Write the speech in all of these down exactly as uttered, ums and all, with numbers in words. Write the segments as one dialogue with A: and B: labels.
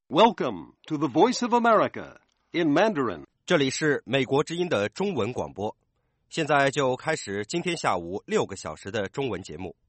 A: Welcome to the Voice of America in Mandarin.
B: 这里是美国之音的中文广播，现在就开始今天下午六个小时的中文节目。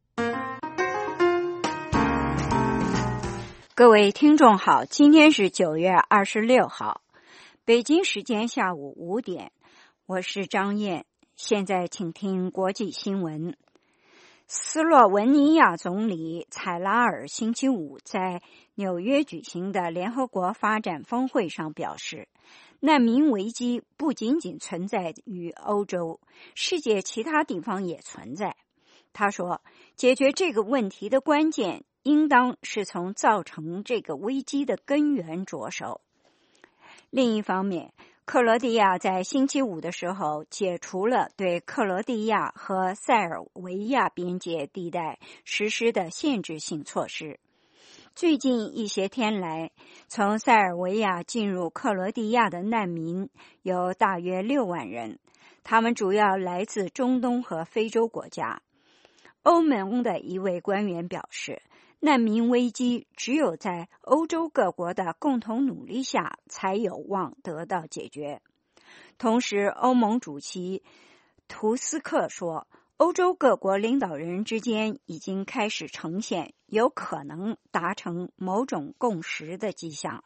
C: 各位听众好，今天是九月二十六号，北京时间下午五点，我是张燕，现在请听国际新闻。斯洛文尼亚总理采拉尔星期五在纽约举行的联合国发展峰会上表示，难民危机不仅仅存在于欧洲，世界其他地方也存在。他说，解决这个问题的关键应当是从造成这个危机的根源着手。另一方面，克罗地亚在星期五的时候解除了对克罗地亚和塞尔维亚边界地带实施的限制性措施。最近一些天来，从塞尔维亚进入克罗地亚的难民有大约六万人，他们主要来自中东和非洲国家。欧盟的一位官员表示，难民危机只有在欧洲各国的共同努力下才有望得到解决。同时，欧盟主席图斯克说，欧洲各国领导人之间已经开始呈现有可能达成某种共识的迹象。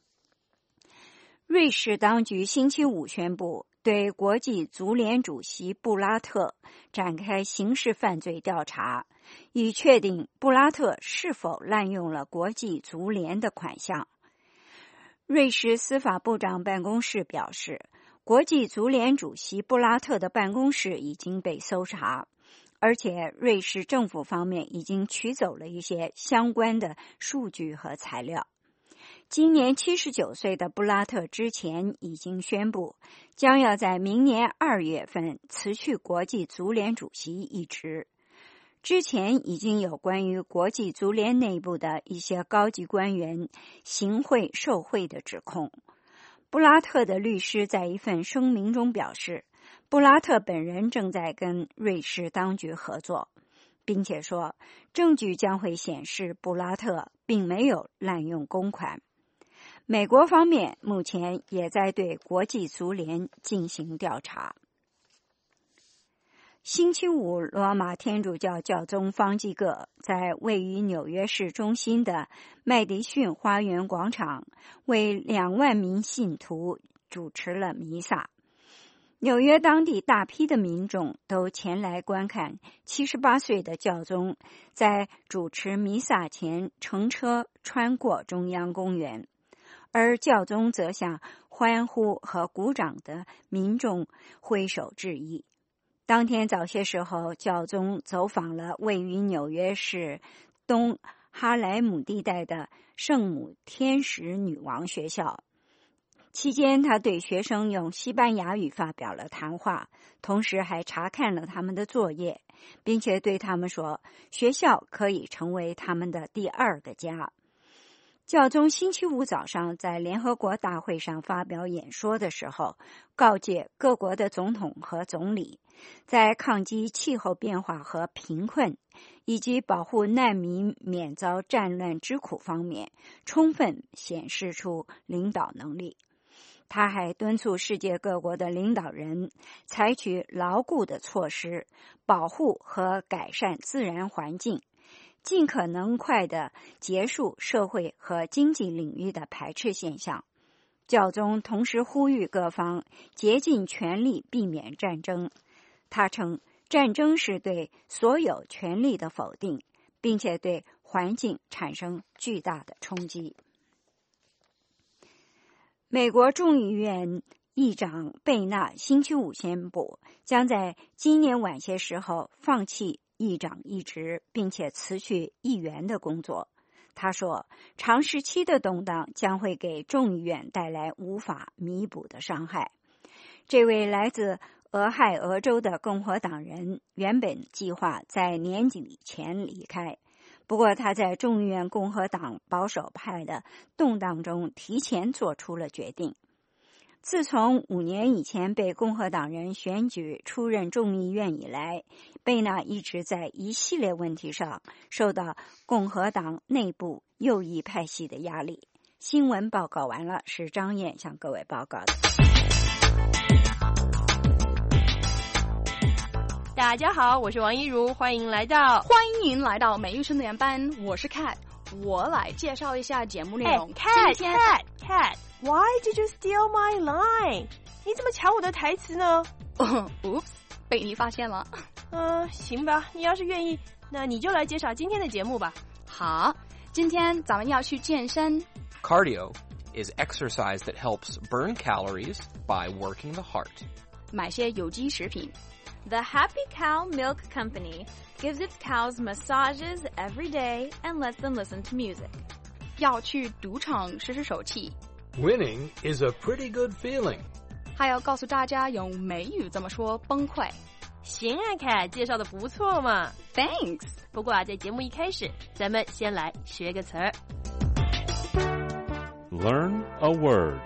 C: 瑞士当局星期五宣布，对国际足联主席布拉特展开刑事犯罪调查，以确定布拉特是否滥用了国际足联的款项。瑞士司法部长办公室表示，国际足联主席布拉特的办公室已经被搜查，而且瑞士政府方面已经取走了一些相关的数据和材料。今年七十九岁的布拉特之前已经宣布，将要在明年二月份辞去国际足联主席一职。之前已经有关于国际足联内部的一些高级官员行贿受贿的指控。布拉特的律师在一份声明中表示，布拉特本人正在跟瑞士当局合作，并且说，证据将会显示布拉特并没有滥用公款。美国方面目前也在对国际足联进行调查。星期五，罗马天主教教宗方济各在位于纽约市中心的麦迪逊花园广场为两万名信徒主持了弥撒。纽约当地大批的民众都前来观看七十八岁的教宗在主持弥撒前乘车穿过中央公园，而教宗则向欢呼和鼓掌的民众挥手致意。当天早些时候，教宗走访了位于纽约市东哈莱姆地带的圣母天使女王学校。期间，他对学生用西班牙语发表了谈话，同时还查看了他们的作业，并且对他们说，学校可以成为他们的第二个家。教宗星期五早上在联合国大会上发表演说的时候，告诫各国的总统和总理，在抗击气候变化和贫困，以及保护难民免遭战乱之苦方面，充分显示出领导能力。他还敦促世界各国的领导人采取牢固的措施，保护和改善自然环境，尽可能快地结束社会和经济领域的排斥现象。教宗同时呼吁各方竭尽全力避免战争。他称，战争是对所有权利的否定，并且对环境产生巨大的冲击。美国众议院议长贝纳星期五宣布，将在今年晚些时候放弃议长一职，并且辞去议员的工作。他说，长时期的动荡将会给众议院带来无法弥补的伤害。这位来自俄亥俄州的共和党人原本计划在年底前离开，不过他在众议院共和党保守派的动荡中提前做出了决定。自从五年以前被共和党人选举出任众议院以来，贝纳一直在一系列问题上受到共和党内部右翼派系的压力。 新闻报告完了，是张燕向各位报告的。
D: 大家好，我是王一如，欢迎来到
E: 欢迎来到美育生年班，我是 Cat， 我来介绍一下节目内容。
D: Cat Cat Cat Why did you steal my line？ 你怎么抢我的台词呢？
E: Oops， 被你发现了。
D: 嗯、呃，行吧，你要是愿意，那你就来介绍今天的节目吧。
E: 好，今天咱们要去健身。
F: Cardio is exercise that helps burn calories by working the heart.
E: 买些有机食品。
G: The Happy Cow Milk Company gives its cows massages every day and lets them listen to music.
E: 要去赌场试试手气。
H: Winning is a pretty good feeling.
E: 还要告诉大家用美语怎么说崩溃。
D: 行啊 Cat， 介绍的不错嘛。
E: Thanks。
D: 不过啊，在节目一开始，咱们先来学个词儿。
I: Learn a word.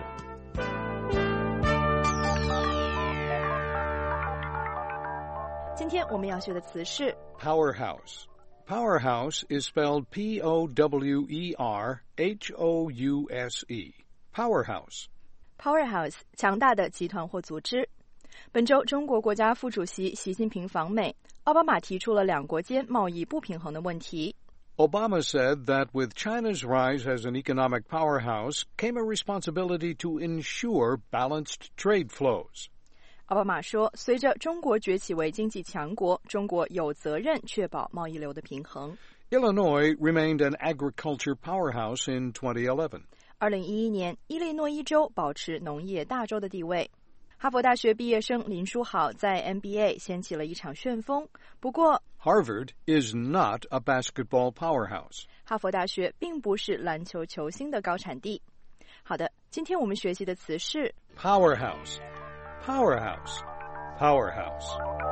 D: 今天我们要学的词是
H: Powerhouse. Powerhouse is spelled P O W E R H O U S E. Powerhouse.
J: Powerhouse 强大的集团或组织。本周中国国家副主席习近平访美，奥巴马提出了两国间贸易不平衡的问题。
H: Obama said that with China's rise as an economic powerhouse came a responsibility to ensure balanced trade flows.
J: 奥巴马说，随着中国崛起为经济强国，中国有责任确保贸易流的平衡。
H: Illinois remained an agriculture powerhouse in twenty eleven.
J: 二零一一年，伊利诺伊州保持农业大州的地位。哈佛大学毕业生林书豪在 N B A 掀起了一场旋风。不过
H: Harvard is not a basketball powerhouse.
J: 哈佛大学并不是篮球球星的高产地。好的，今天我们学习的词是
H: Powerhouse. Powerhouse. Powerhouse.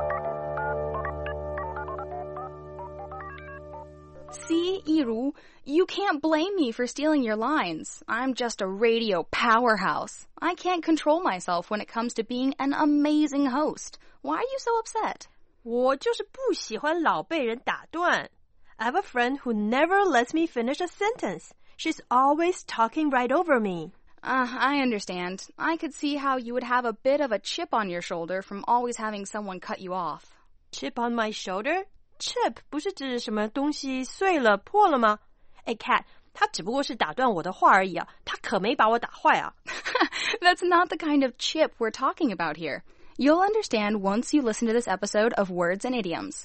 E: See, Yiru, you can't blame me for stealing your lines. I'm just a radio powerhouse. I can't control myself when it comes to being an amazing host. Why are you so upset?
D: 我就是不喜欢老被人打断。I have a friend who never lets me finish a sentence. She's always talking right over me.
E: Uh, I understand. I could see how you would have a bit of a chip on your shoulder from always having someone cut you off.
D: Chip on my shoulder?Chip 不是指什么东西碎了破了吗？哎 Cat， 他只不过是打断我的话而已啊，他可没把我打坏啊。
E: That's not the kind of chip we're talking about here. You'll understand once you listen to this episode of Words and Idioms.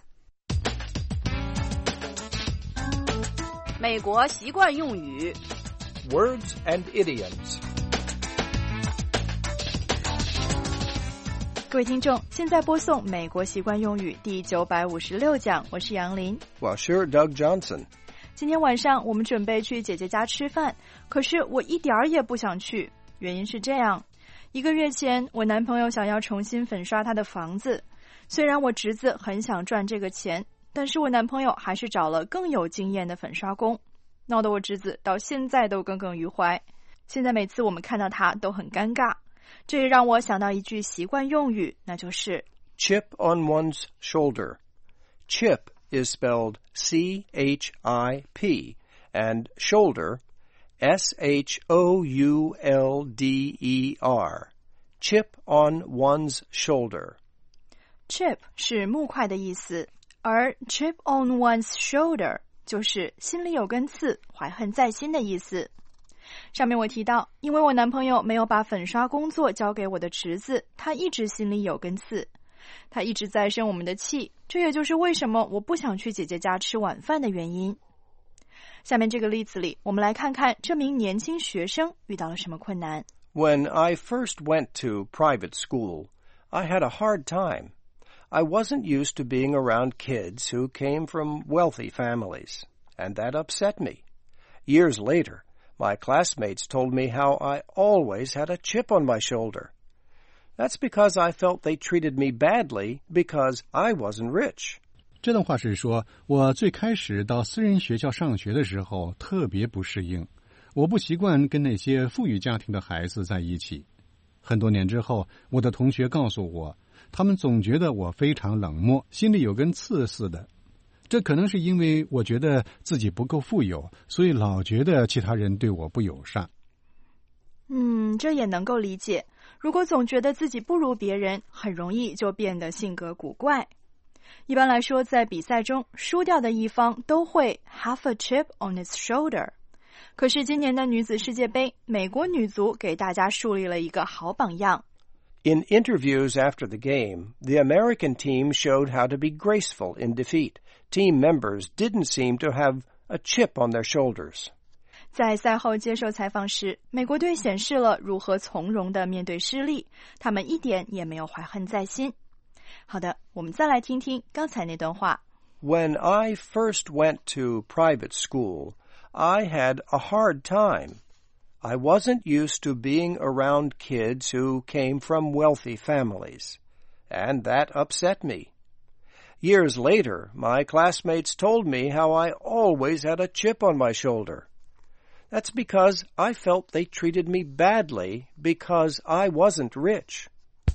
D: 美国习惯用语
F: Words and idioms.
J: 各位听众，现在播送美国习惯用语第九百五十六讲，我是杨林，
B: 我是 Doug Johnson。
J: 今天晚上我们准备去姐姐家吃饭，可是我一点儿也不想去，原因是这样：一个月前，我男朋友想要重新粉刷他的房子，虽然我侄子很想赚这个钱，但是我男朋友还是找了更有经验的粉刷工，闹得我侄子到现在都耿耿于怀。现在每次我们看到他都很尴尬。这也让我想到一句习惯用语，那就是
B: Chip on one's shoulder. Chip is spelled C H I P and shoulder S H O U L D E R. Chip on one's shoulder.
J: Chip 是木块的意思，而 chip on one's shoulder 就是心里有根刺，怀恨在心的意思。上面我提到，因为我男朋友没有把粉刷工作交给我的侄子，他一直心里有根刺，他一直在生我们的气，这也就是为什么我不想去姐姐家吃晚饭的原因。下面这个例子里，我们来看看这名年轻学生遇到了什么困难。
B: When I first went to private school, I had a hard time. I wasn't used to being around kids who came from wealthy families, and that upset me. Years later,My classmates told me how I always had a chip on my shoulder. That's because I felt they treated me badly because I wasn't rich.
I: 这段话是说，我最开始到私人学校上学的时候特别不适应，我不习惯跟那些富裕家庭的孩子在一起。很多年之后，我的同学告诉我，他们总觉得我非常冷漠，心里有根刺似的。这可能是因为我觉得自己不够富有，所以老觉得其他人对我不友善。
J: 嗯，这也能够理解。如果总觉得自己不如别人，很容易就变得性格古怪。一般来说，在比赛中，输掉的一方都会 have a chip on its shoulder。可是今年的女子世界杯，美国女足给大家树立了一个好榜样。
B: In interviews after the game, the American team showed how to be graceful in defeat. Team members didn't seem to have a chip on their shoulders.
J: 在赛后接受采访时，美国队显示了如何从容地面对失利，他们一点也没有怀恨在心。好的，我们再来听听刚才那段话。
B: When I first went to private school, I had a hard time. I wasn't used to being around kids who came from wealthy families, and that upset me. Years later, my classmates told me how I always had a chip on my shoulder.That's because I felt they treated me badly because I wasn't rich.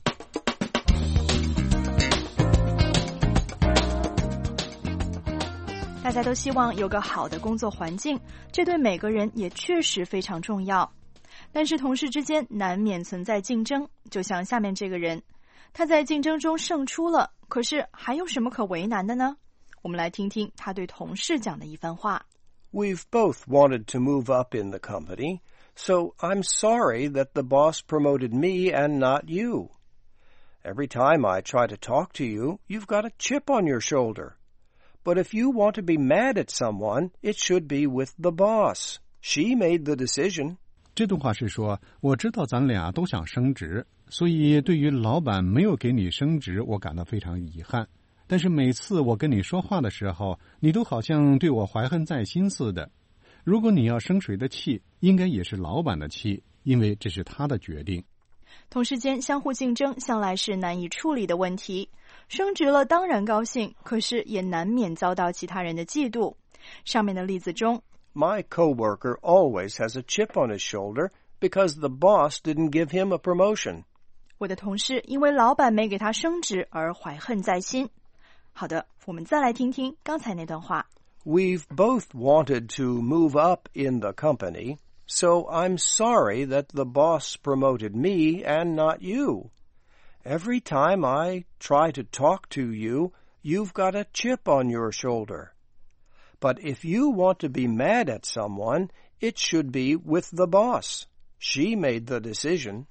J: 大家都希望有个好的工作环境，这对每个人也确实非常重要。但是同事之间难免存在竞争，就像下面这个人，他在竞争中胜出了，可是还有什么可为难的呢？我们来听听他对同事讲的一番话。
B: We've both wanted to move up in the company, so I'm sorry that the boss promoted me and not you. Every time I try to talk to you, you've got a chip on your shoulder. But if you want to be mad at someone, it should be with the boss. She made the decision.
I: 这段话是说，我知道咱俩都想升职，所以对于老板没有给你升职，我感到非常遗憾。但是每次我跟你说话的时候，你都好像对我怀恨在心似的。如果你要生谁的气，应该也是老板的气，因为这是他的决定。
J: 同事间相互竞争向来是难以处理的问题，升职了当然高兴，可是也难免遭到其他人的嫉妒。上面的例子中，
B: My coworker always has a chip on his shoulder because the boss didn't give him a promotion.
J: 我的同事因为老板没给他升职而怀恨在心。好的，我们再来听听刚才那段话。
B: We've both wanted to move up in the company, so I'm sorry that the boss promoted me and not you. Every time I try to talk to you, you've got a chip on your shoulder. But if you want to be mad at someone, it should be with the boss. She made the decision.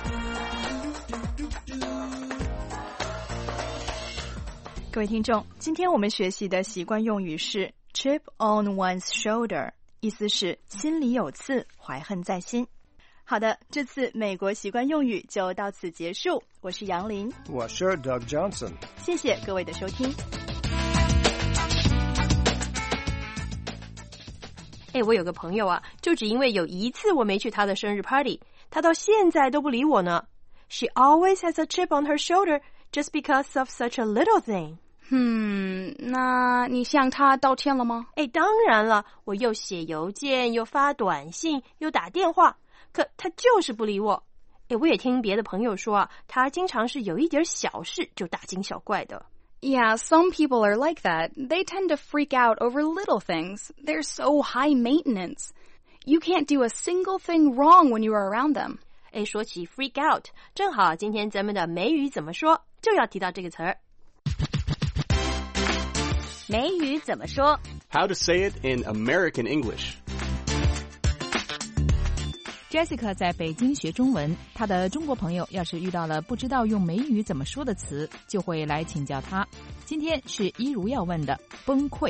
J: 各位听众，今天我们学习的习惯用语是 chip on one's shoulder， 意思是心里有刺，怀恨在心。好的，这次美国习惯用语就到此结束。我是杨林，
B: 我是 Doug Johnson。
J: 谢谢各位的收听。
D: 哎，我有个朋友啊，就只因为有一次我没去他的生日 party， 他到现在都不理我呢。She always has a chip on her shoulder just because of such a little thing.
E: 嗯，那你向他道歉了吗？
D: 哎，当然了，我又写邮件，又发短信，又打电话，可他就是不理我。哎，我也听别的朋友说啊，他经常是有一点小事就大惊小怪的。
E: Yeah, some people are like that. They tend to freak out over little things. They're so high maintenance. You can't do a single thing wrong when you are around them.
D: 哎，说起 freak out， 正好今天咱们的美语怎么说就要提到这个词儿。
G: 美语怎么说
K: How to say it in American English.
L: Jessica 在北京学中文，她的中国朋友要是遇到了不知道用美语怎么说的词，就会来请教她。今天是一如要问的崩溃。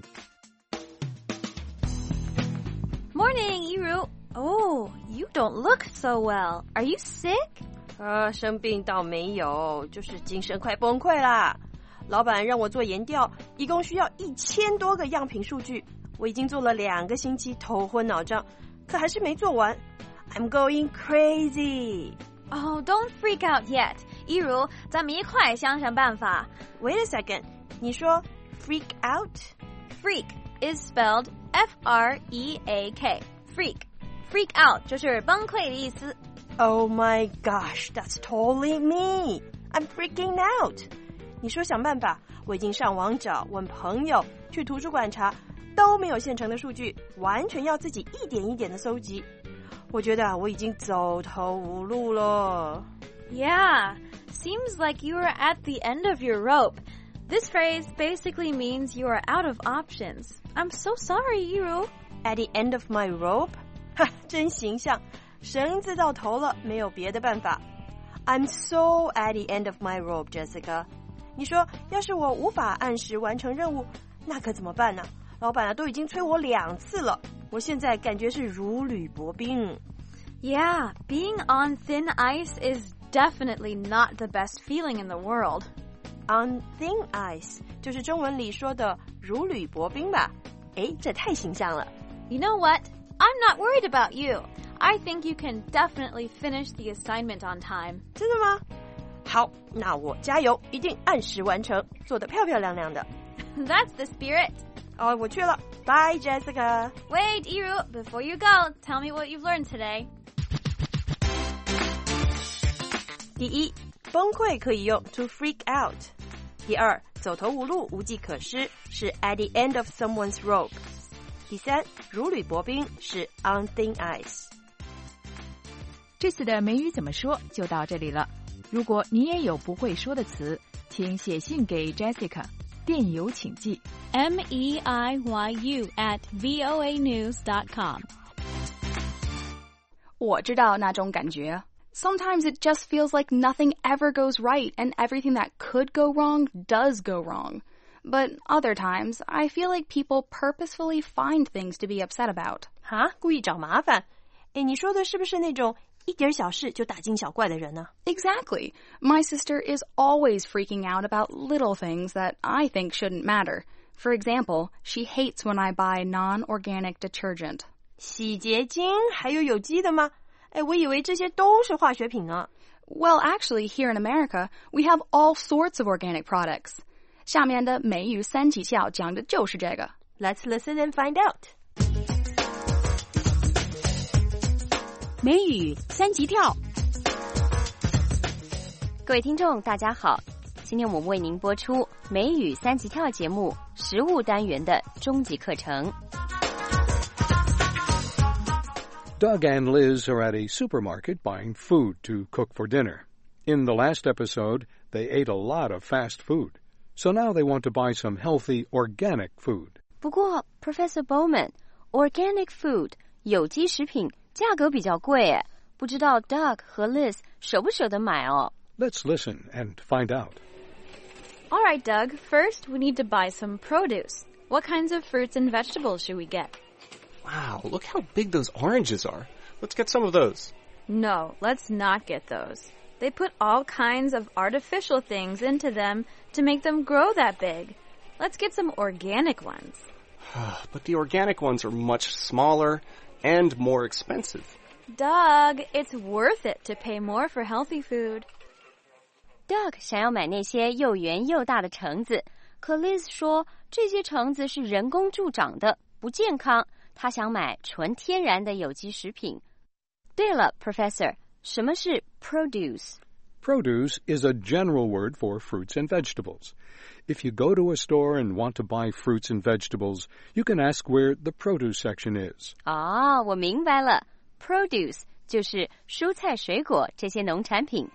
G: Morning, 一如。Oh, you don't look so well. Are you sick?
D: 啊，生病倒没有，就是精神快崩溃啦。老板让我做研调，一共需要一千多个样品数据，我已经做了两个星期，头昏脑胀，可还是没做完。I'm going crazy.
G: Oh, don't freak out yet. 一如，咱们一块想想办法。
D: Wait a second. 你说 freak out?
G: Freak is spelled F R E A K. Freak. Freak out 就是崩溃的意思。
D: Oh my gosh, that's totally me. I'm freaking out. 你说想办法，我已经上网找，问朋友，去图书馆查，都没有现成的数据，完全要自己一点一点的搜集。 我觉得啊，我已经走投无路了。
G: Yeah, seems like you are at the end of your rope. This phrase basically means you are out of options. I'm so sorry, Yiru.
D: At the end of my rope? 哈，真形象，绳子到头了，没有别的办法。I'm so at the end of my rope, Jessica. 你说，要是我无法按时完成任务，那可怎么办呢？老板啊，都已经催我两次了，我现在感觉是如履薄冰。
G: Yeah, being on thin ice is definitely not the best feeling in the world.
D: On thin ice 就是中文里说的如履薄冰吧？诶，这太形象了。
G: You know what? I'm not worried about you. I think you can definitely finish the assignment on time.
D: 真的吗？好，那我加油，一定按时完成，做得漂漂亮亮的。
G: That's the spirit.
D: 哦，我去了。Bye, Jessica.
G: Wait, Iru, before you go, tell me what you've learned today.
D: 第一，崩溃可以用 to freak out。第二，走投无路、无计可施是 at the end of someone's rope。第三，如履薄冰是 on thin ice。
L: 这次的美语怎么说就到这里了。如果你也有不会说的词，请写信给 Jessica， 电邮请寄
G: M E I Y U at voa news dot com。
E: 我知道那种感觉。Sometimes it just feels like nothing ever goes right and everything that could go wrong does go wrong. But other times, I feel like people purposefully find things to be upset about.
D: 哈，故意找麻烦？诶，你说的是不是那种一点小事就大惊小怪的人呢？
E: Exactly. My sister is always freaking out about little things that I think shouldn't matter. For example, she hates when I buy non-organic detergent.
D: 洗洁精还有有机的吗？哎，我以为这些都是化学品啊。
E: Well, actually, here in America, we have all sorts of organic products. 下面的美语三级跳讲的就是这个。
D: Let's listen and find out.
M: 美语三级跳。各位听众，大家好，今天我们为您播出美语三级跳节目食物单元的终极课程。
H: Doug and Liz are at a supermarket buying food to cook for dinner. In the last episode, they ate a lot of fast food. So now they want to buy some healthy, organic food.
M: 不过 Professor Bowman, organic food, 有机食品价格比较贵耶，不知道 Doug 和 Liz 舍不舍得买哦。
H: Let's listen and find out.
G: All right, Doug. First, we need to buy some produce. What kinds of fruits and vegetables should we get?
K: Wow, look how big those oranges are. Let's get some of those.
G: No, let's not get those. They put all kinds of artificial things into them to make them grow that big. Let's get some organic ones.
K: But the organic ones are much smaller and more expensive.
G: Doug, it's worth it to pay more for healthy food.
M: Doug 想要买那些又圆又大的橙子，可 Liz 说这些橙子是人工助长的，不健康。他想买纯天然的有机食品。对了 Professor, 什么是 produce?
H: Produce is a general word for fruits and vegetables. If you go to a store and want to buy fruits and vegetables, you can ask where the produce section is.
M: 啊，我明白了 Produce 就是蔬菜水果这些农产品。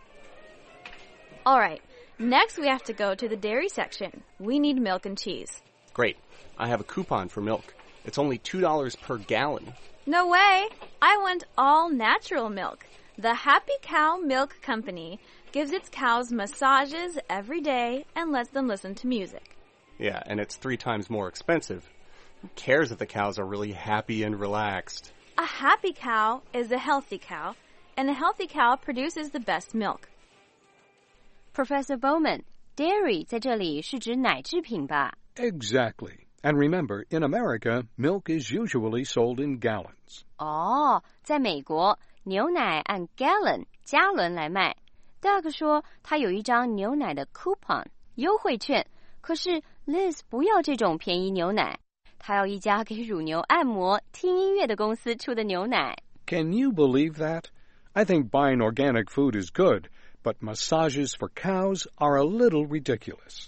G: All right, next we have to go to the dairy section. We need milk and cheese.
K: Great. I have a coupon for milk. It's only two dollars per gallon.
G: No way. I want all natural milk. The Happy Cow Milk Company gives its cows massages every day and lets them listen to music.
K: Yeah, and it's three times more expensive. Who cares if the cows are really happy and relaxed?
G: A happy cow is a healthy cow, and a healthy cow produces the best milk.
M: Professor Bowman, dairy 在这里是指奶制品吧？
H: Exactly. And remember, in America, milk is usually sold in gallons.
M: 哦，在美国，牛奶按 gallon 加仑来卖。Doug 说他有一张牛奶的 coupon 优惠券，可是 Liz 不要这种便宜牛奶，她要一家给乳牛按摩、听音乐的公司出的牛奶。
H: Can you believe that? I think buying organic food is good, but massages for cows are a little ridiculous.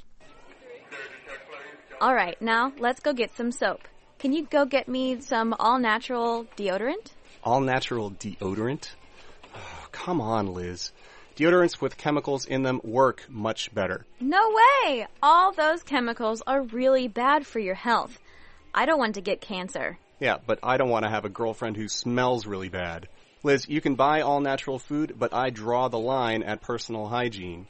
G: All right, now let's go get some soap. Can you go get me some all-natural deodorant?
K: All-natural deodorant? Oh, come on, Liz. Deodorants with chemicals in them work much better.
G: No way! All those chemicals are really bad for your health. I don't want to get cancer.
K: Yeah, but I don't want to have a girlfriend who smells really bad. Liz, you can buy all-natural food, but I draw the line at personal hygiene.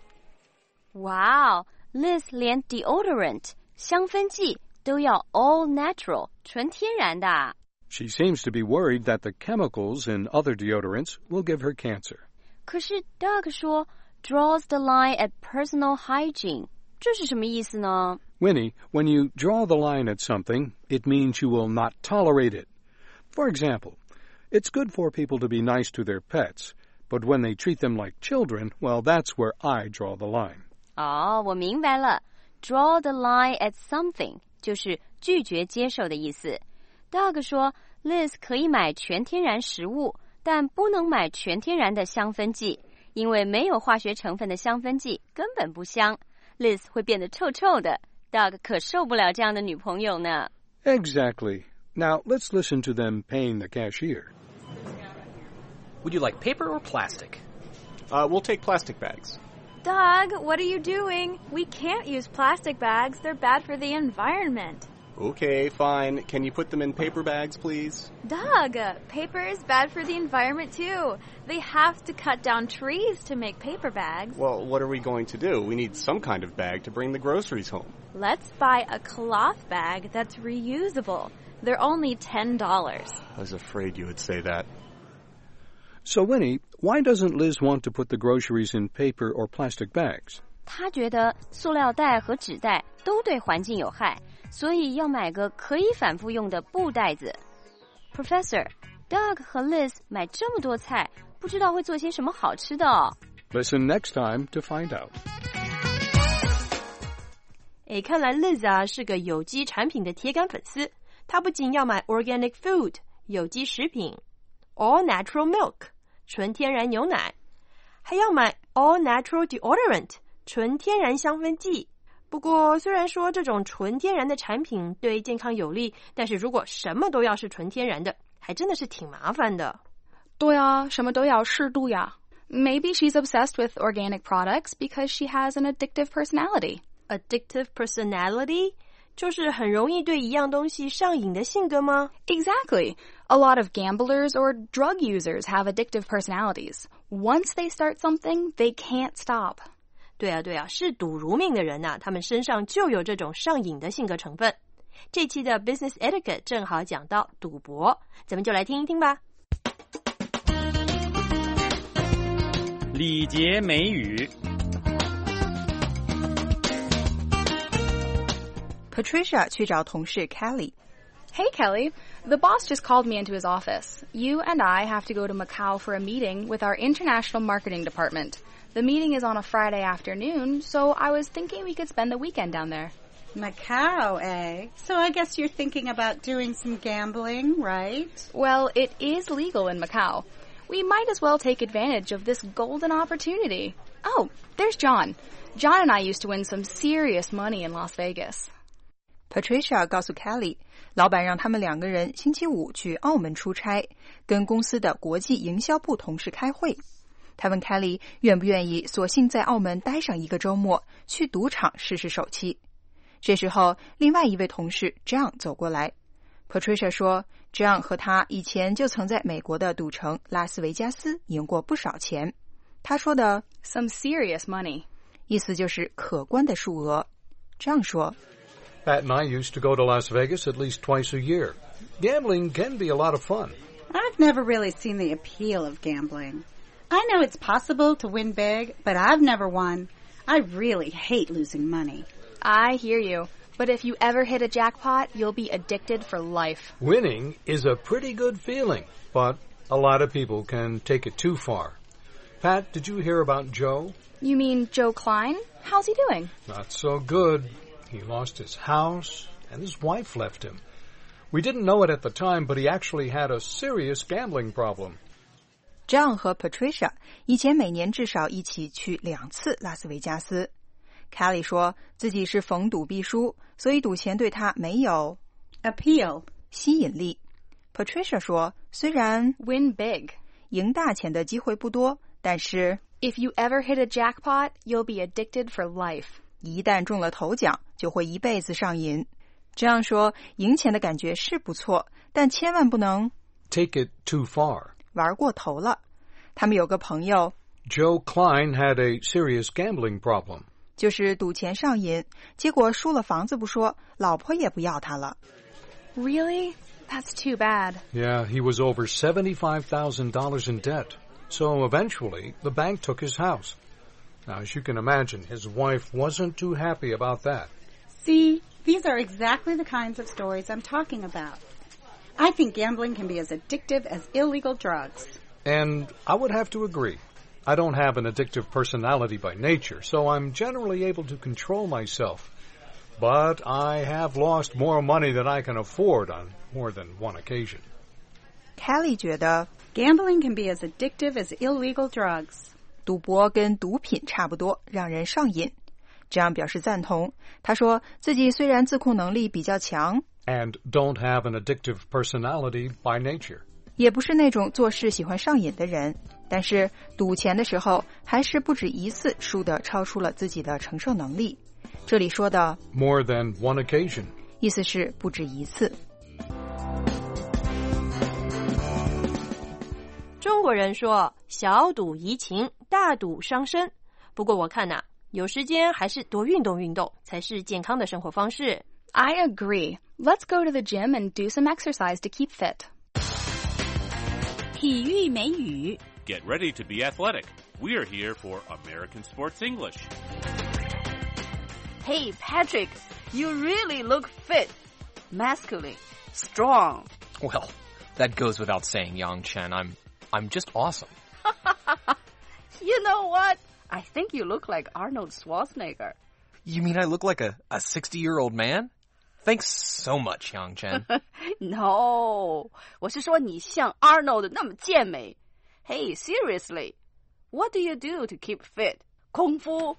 M: Wow, Liz 连 deodorant 香氛剂都要 all natural 纯天然的。
H: She seems to be worried that the chemicals in other deodorants will give her cancer.
M: 可是 Doug 说 draws the line at personal hygiene 这是什么意思呢？
H: Winnie, when you draw the line at something, it means you will not tolerate it. For example, it's good for people to be nice to their pets, but when they treat them like children, well, that's where I draw the line.
M: 哦，我明白了 draw the line at something 就是拒绝接受的意思。 Doug 说 Liz 可以买全天然食物，但不能买全天然的香氛剂，因为没有化学成分的香氛剂根本不香， Liz 会变得臭臭的。 Doug 可受不了这样的女朋友呢。
H: Exactly. Now, let's listen to them paying the cashier.
F: Would you like paper or plastic?
K: Uh, we'll take plastic bags.
G: Doug, what are you doing? We can't use plastic bags. They're bad for the environment.
K: Okay, fine. Can you put them in paper bags, please?
G: Doug, paper is bad for the environment too. They have to cut down trees to make paper bags.
K: Well, what are we going to do? We need some kind of bag to bring the groceries home.
G: Let's buy a cloth bag that's reusable. They're only ten dollars.
K: I was afraid you would say that.
H: So, Winnie, why doesn't Liz want to put the groceries in paper or plastic bags?
M: 她觉得塑料袋和纸袋都对环境有害，所以要买个可以反复用的布袋子。 Professor, Doug 和 Liz 买这么多菜，不知道会做些什么好吃的哦。
H: Listen next time to find out.
D: 诶，看来 Liz 啊是个有机产品的铁杆粉丝。她不仅要买 organic food 有机食品 all natural milk 纯天然牛奶，还要买 all natural deodorant 纯天然香氛剂。不过虽然说这种纯天然的产品对健康有利，但是如果什么都要是纯天然的，还真的是挺麻烦的。
E: 对啊，什么都要适度呀。 Maybe she's obsessed with organic products because she has an addictive personality.
D: Addictive personality? 就是很容易对一样东西上瘾的性格吗？
E: Exactly. A lot of gamblers or drug users have addictive personalities. Once they start something, they can't stop.
D: 对啊对啊，视赌如命的人啊，他们身上就有这种上瘾的性格成分。这期的 Business Etiquette 正好讲到赌博，咱们就来听一听吧。
N: 礼节美语。
J: Patricia 去找同事 Kelly.
E: Hey, Kelly. The boss just called me into his office. You and I have to go to Macau for a meeting with our international marketing department. The meeting is on a Friday afternoon, so I was thinking we could spend the weekend down there.
O: Macau, eh? So I guess you're thinking about doing some gambling, right?
E: Well, it is legal in Macau. We might as well take advantage of this golden opportunity. Oh, there's John. John and I used to win some serious money in Las Vegas.
J: Patricia 告诉 Kelly, 老板让他们两个人星期五去澳门出差，跟公司的国际营销部同事开会。他问 Kelly 愿不愿意索性在澳门待上一个周末，去赌场试试手气。这时候，另外一位同事 John 走过来。Patricia 说 John 和他以前就曾在美国的赌城拉斯维加斯赢过不少钱。他说的
E: some serious money
J: 意思就是可观的数额。John 说
H: Pat and I used to go to Las Vegas at least twice a year. Gambling can be a lot of fun.
O: I've never really seen the appeal of gambling. I know it's possible to win big, but I've never won. I really hate losing money.
E: I hear you. But if you ever hit a jackpot, you'll be addicted for life.
H: Winning is a pretty good feeling, but a lot of people can take it too far. Pat, did you hear about Joe?
E: You mean Joe Klein? How's he doing?
H: Not so good. He lost his house, and his wife left him. We didn't know it at the time, but he actually had a serious gambling problem.
J: John 和 Patricia 以前每年至少一起去两次拉斯维加斯。Kelly 说自己是逢赌必输，所以赌钱对他没有
O: appeal
J: 吸引力。 Patricia 说，虽然
E: win big
J: 赢大钱的机会不多，但是
E: if you ever hit a jackpot, you'll be addicted for life.
J: 一旦中了头奖，就会一辈子上瘾。这样说，赢钱的感觉是不错，但千万不能
H: take it too far.
J: 玩过头了。他们有个朋友
H: Joe Klein had a serious gambling problem.
J: 就是赌钱上瘾，结果输了房子不说，老婆也不要他了。
E: Really? That's too bad.
H: Yeah, he was over seventy-five thousand dollars in debt. So eventually, the bank took his house. Now, as you can imagine, his wife wasn't too happy about that.
O: See, these are exactly the kinds of stories I'm talking about. I think gambling can be as addictive as illegal drugs.
H: And I would have to agree. I don't have an addictive personality by nature, so I'm generally able to control myself. But I have lost more money than I can afford on more than one occasion.
J: Kelly 觉得
O: Gambling can be as addictive as illegal drugs.
J: 赌博跟毒品差不多，让人上瘾。这样表示赞同。他说自己虽然自控能力比较强
H: and don't have an addictive personality by nature.
J: 也不是那种做事喜欢上瘾的人，但是赌钱的时候还是不止一次输得超出了自己的承受能力。这里说的
H: more than one occasion
J: 意思是不止一次。
D: 中国人说小赌怡情，大赌伤身。不过我看呐、啊，有时间还是多运动运动才是健康的生活方式。
E: I agree. Let's go to the gym and do some exercise to keep fit.
N: 体育美语
P: Get ready to be athletic. We're here for American Sports English.
N: Hey, Patrick, you really look fit, masculine, strong.
F: Well, that goes without saying, Yang Chen. I'm I'm just awesome.
N: You know what? I think you look like Arnold Schwarzenegger.
F: You mean I look like a, a sixty-year-old man? Thanks so much, Yang Chen.
N: No, 我是说你像 Arnold 那么健美。Hey, seriously, what do you do to keep fit? 功夫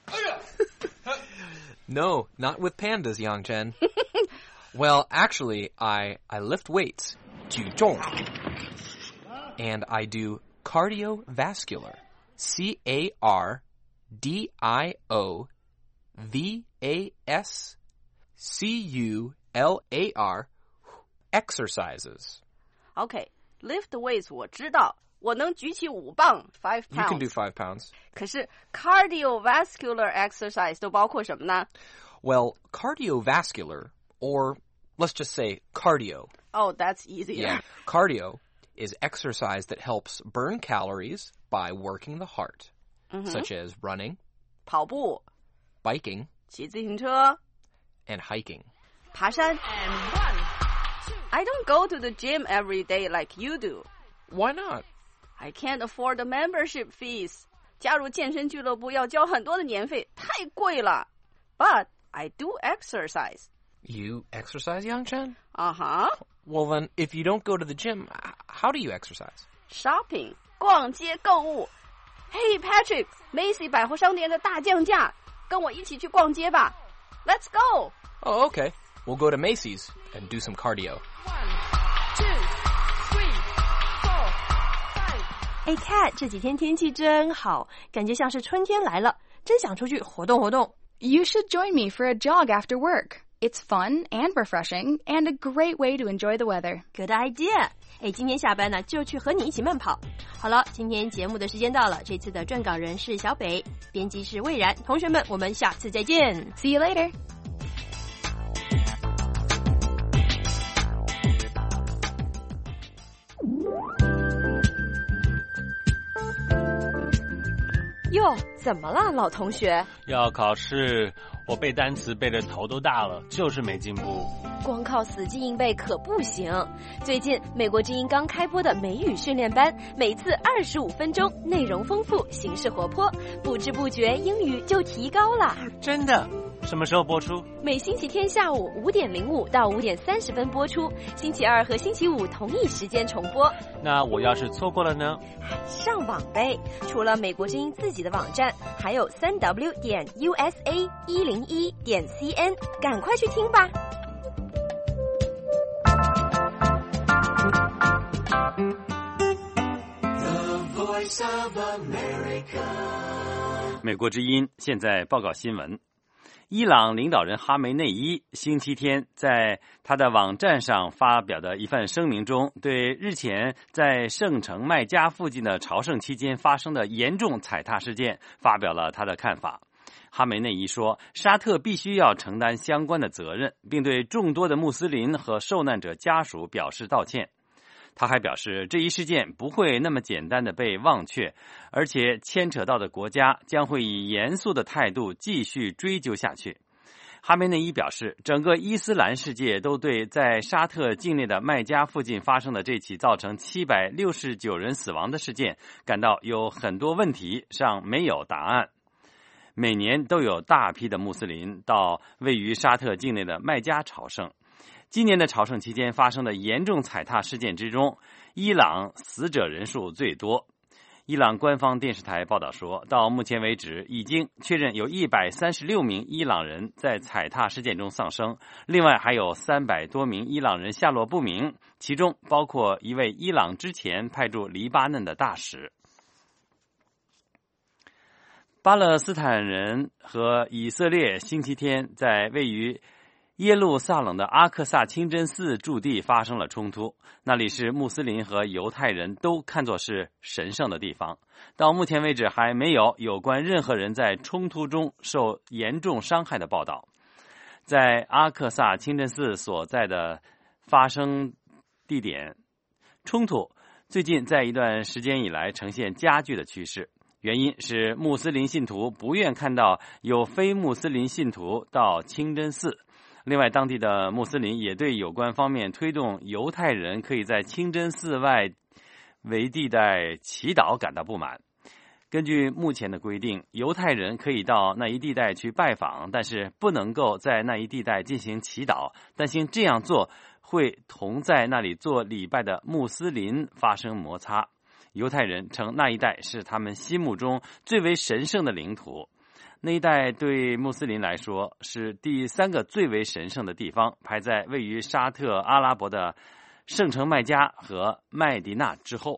F: No, not with pandas, Yang Chen. Well, actually, I, I lift weights, 举重, and I do cardiovascular, C A R D I O V A S C U L A R, exercises.
N: Okay, lift weights 我知道，我能举起五磅 five pounds.
F: You can do five pounds.
N: 可是 cardiovascular exercise 都包括什么呢？
F: Well, cardiovascular, or let's just say cardio.
N: Oh, that's easier.
F: Yeah, cardio is exercise that helps burn calories by working the heart,
N: mm-hmm.
F: such as running,
N: 跑步
F: biking,
N: 骑自行车
F: and hiking.
N: 爬山 and one, two. I don't go to the gym every day like you do.
F: Why not?
N: I can't afford the membership fees. 加入健身俱乐部要交很多的年费，太贵了。But I do exercise.
F: You exercise, Yang Chen?
N: Uh-huh.
F: Well, then, if you don't go to the gym, how do you exercise?
N: Shopping, 逛街购物。Hey, Patrick, Macy 百货商店的大降价，跟我一起去逛街吧。Let's go.
F: Oh, okay. We'll go to Macy's and do some cardio.
N: One, two, three, four, five.
D: 哎 ，Cat， 这几天天气真好，感觉像是春天来了，真想出去活动活动。
E: You should join me for a jog after work. It's fun and refreshing and a great way to enjoy the weather.
D: Good idea. 哎，今天下班呢就去和你一起慢跑。好了，今天节目的时间到了，这次的撰稿人是小北，编辑是魏然。同学们，我们下次再见。
E: See you later.
D: 哟，怎么了，老同学？
Q: 要考试，我背单词背的头都大了，就是没进步。
D: 光靠死记硬背可不行。最近美国之音刚开播的美语训练班，每次二十五分钟，内容丰富，形式活泼，不知不觉英语就提高了。
Q: 真的？什么时候播出？
D: 每星期天下午五点零五到五点三十分播出，星期二和星期五同一时间重播。
Q: 那我要是错过了呢？
D: 上网呗！除了美国之音自己的网站，还有三 w 点 u s a 一零一点 c n， 赶快去听吧。
R: 美国之音现在报告新闻。伊朗领导人哈梅内伊星期天在他的网站上发表的一份声明中，对日前在圣城麦加附近的朝圣期间发生的严重踩踏事件发表了他的看法。哈梅内伊说，沙特必须要承担相关的责任，并对众多的穆斯林和受难者家属表示道歉。他还表示，这一事件不会那么简单的被忘却，而且牵扯到的国家将会以严肃的态度继续追究下去。哈梅内伊表示，整个伊斯兰世界都对在沙特境内的麦加附近发生的这起造成七百六十九人死亡的事件感到有很多问题尚没有答案。每年都有大批的穆斯林到位于沙特境内的麦加朝圣。今年的朝圣期间发生的严重踩踏事件之中，伊朗死者人数最多。伊朗官方电视台报道说，到目前为止已经确认有一百三十六名伊朗人在踩踏事件中丧生，另外还有三百多名伊朗人下落不明，其中包括一位伊朗之前派驻黎巴嫩的大使。巴勒斯坦人和以色列星期天在位于耶路撒冷的阿克萨清真寺驻地发生了冲突，那里是穆斯林和犹太人都看作是神圣的地方。到目前为止还没有有关任何人在冲突中受严重伤害的报道。在阿克萨清真寺所在的发生地点，冲突最近在一段时间以来呈现加剧的趋势，原因是穆斯林信徒不愿看到有非穆斯林信徒到清真寺。另外，当地的穆斯林也对有关方面推动犹太人可以在清真寺外围地带祈祷感到不满。根据目前的规定，犹太人可以到那一地带去拜访，但是不能够在那一地带进行祈祷，担心这样做会同在那里做礼拜的穆斯林发生摩擦。犹太人称那一带是他们心目中最为神圣的领土。那一带对穆斯林来说是第三个最为神圣的地方，排在位于沙特阿拉伯的圣城麦加和麦迪纳之后。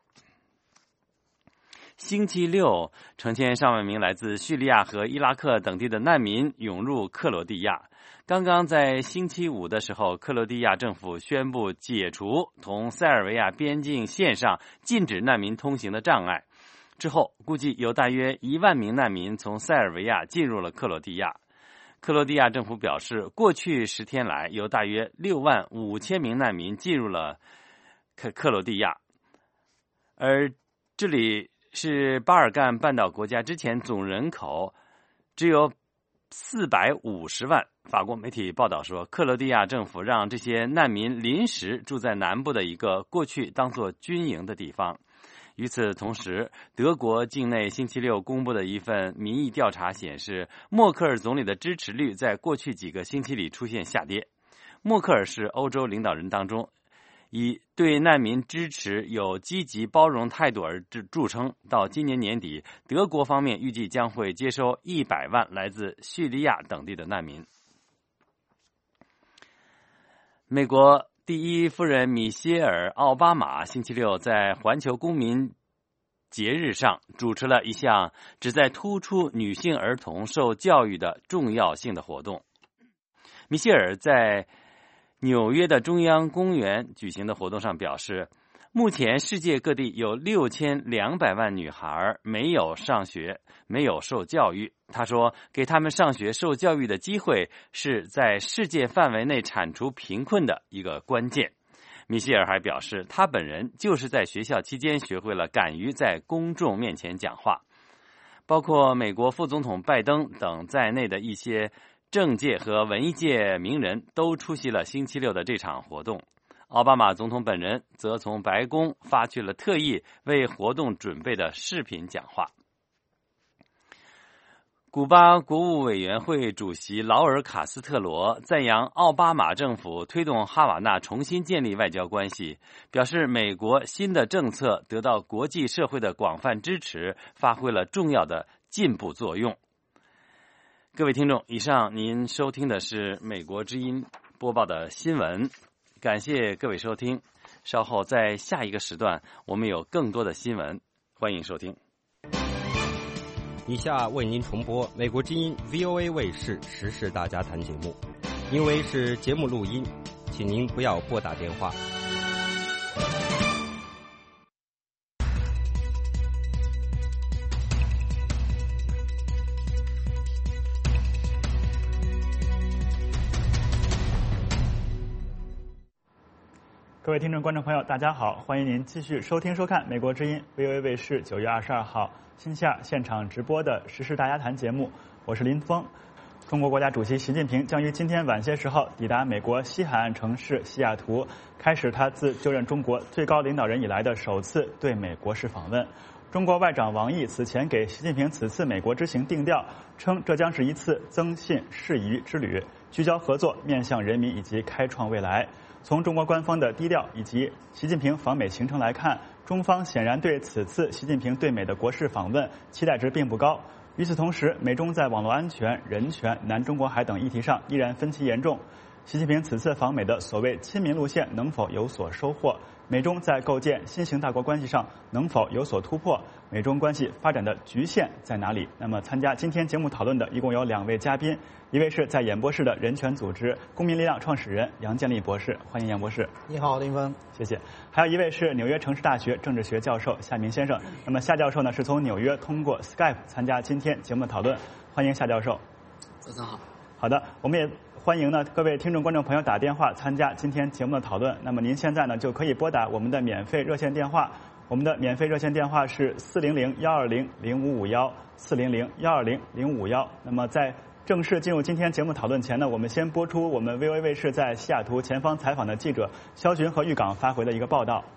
R: 星期六，成千上万名来自叙利亚和伊拉克等地的难民涌入克罗地亚。刚刚在星期五的时候，克罗地亚政府宣布解除同塞尔维亚边境线上禁止难民通行的障碍。之后，估计有大约一万名难民从塞尔维亚进入了克罗地亚。克罗地亚政府表示，过去十天来，有大约六万五千名难民进入了克克罗地亚，而这里是巴尔干半岛国家，之前总人口只有四百五十万。法国媒体报道说，克罗地亚政府让这些难民临时住在南部的一个过去当作军营的地方。与此同时，德国境内星期六公布的一份民意调查显示，默克尔总理的支持率在过去几个星期里出现下跌。默克尔是欧洲领导人当中以对难民支持有积极包容态度而著称。到今年年底，德国方面预计将会接收一百万来自叙利亚等地的难民。美国第一夫人米歇尔·奥巴马星期六在环球公民节日上主持了一项旨在突出女性儿童受教育的重要性的活动。米歇尔在纽约的中央公园举行的活动上表示，目前世界各地有六千两百万女孩没有上学，没有受教育。他说，给他们上学受教育的机会是在世界范围内铲除贫困的一个关键。米歇尔还表示，他本人就是在学校期间学会了敢于在公众面前讲话。包括美国副总统拜登等在内的一些政界和文艺界名人都出席了星期六的这场活动。奥巴马总统本人则从白宫发去了特意为活动准备的视频讲话。古巴国务委员会主席劳尔·卡斯特罗赞扬奥巴马政府推动哈瓦那重新建立外交关系，表示美国新的政策得到国际社会的广泛支持，发挥了重要的进步作用。各位听众，以上您收听的是美国之音播报的新闻，感谢各位收听。 稍后在下一个时段，我们有更多的新闻，欢迎收听。
S: 以下为您重播美国之音 V O A 卫视时事大家谈节目，因为是节目录音，请您不要拨打电话。
T: 各位听众观众朋友大家好，欢迎您继续收听收看美国之音 V O A 卫视九月二十二号星期二现场直播的时事大家谈节目，我是林峰。中国国家主席习近平将于今天晚些时候抵达美国西海岸城市西雅图，开始他自就任中国最高领导人以来的首次对美国事访问。中国外长王毅此前给习近平此次美国之行定调，称这将是一次增信适宜之旅，聚焦合作，面向人民以及开创未来。从中国官方的低调以及习近平访美行程来看，中方显然对此次习近平对美的国事访问期待值并不高。与此同时，美中在网络安全、人权、南中国海等议题上依然分歧严重。习近平此次访美的所谓亲民路线能否有所收获？美中在构建新型大国关系上能否有所突破？美中关系发展的局限在哪里？那么参加今天节目讨论的一共有两位嘉宾，一位是在演播室的人权组织公民力量创始人杨建立博士，欢迎杨博士。
U: 你好，林峰，
T: 谢谢。还有一位是纽约城市大学政治学教授夏明先生。那么夏教授呢是从纽约通过 Skype 参加今天节目的讨论，欢迎夏教授。
U: 早上好。
T: 好的，我们也欢迎呢各位听众观众朋友打电话参加今天节目的讨论。那么您现在呢就可以拨打我们的免费热线电话，我们的免费热线电话是四零零幺二零零五五幺四零零幺二零零五五幺。那么在正式进入今天节目讨论前呢，我们先播出我们 V O A 卫视在西雅图前方采访的记者肖群和玉港发回的一个报道。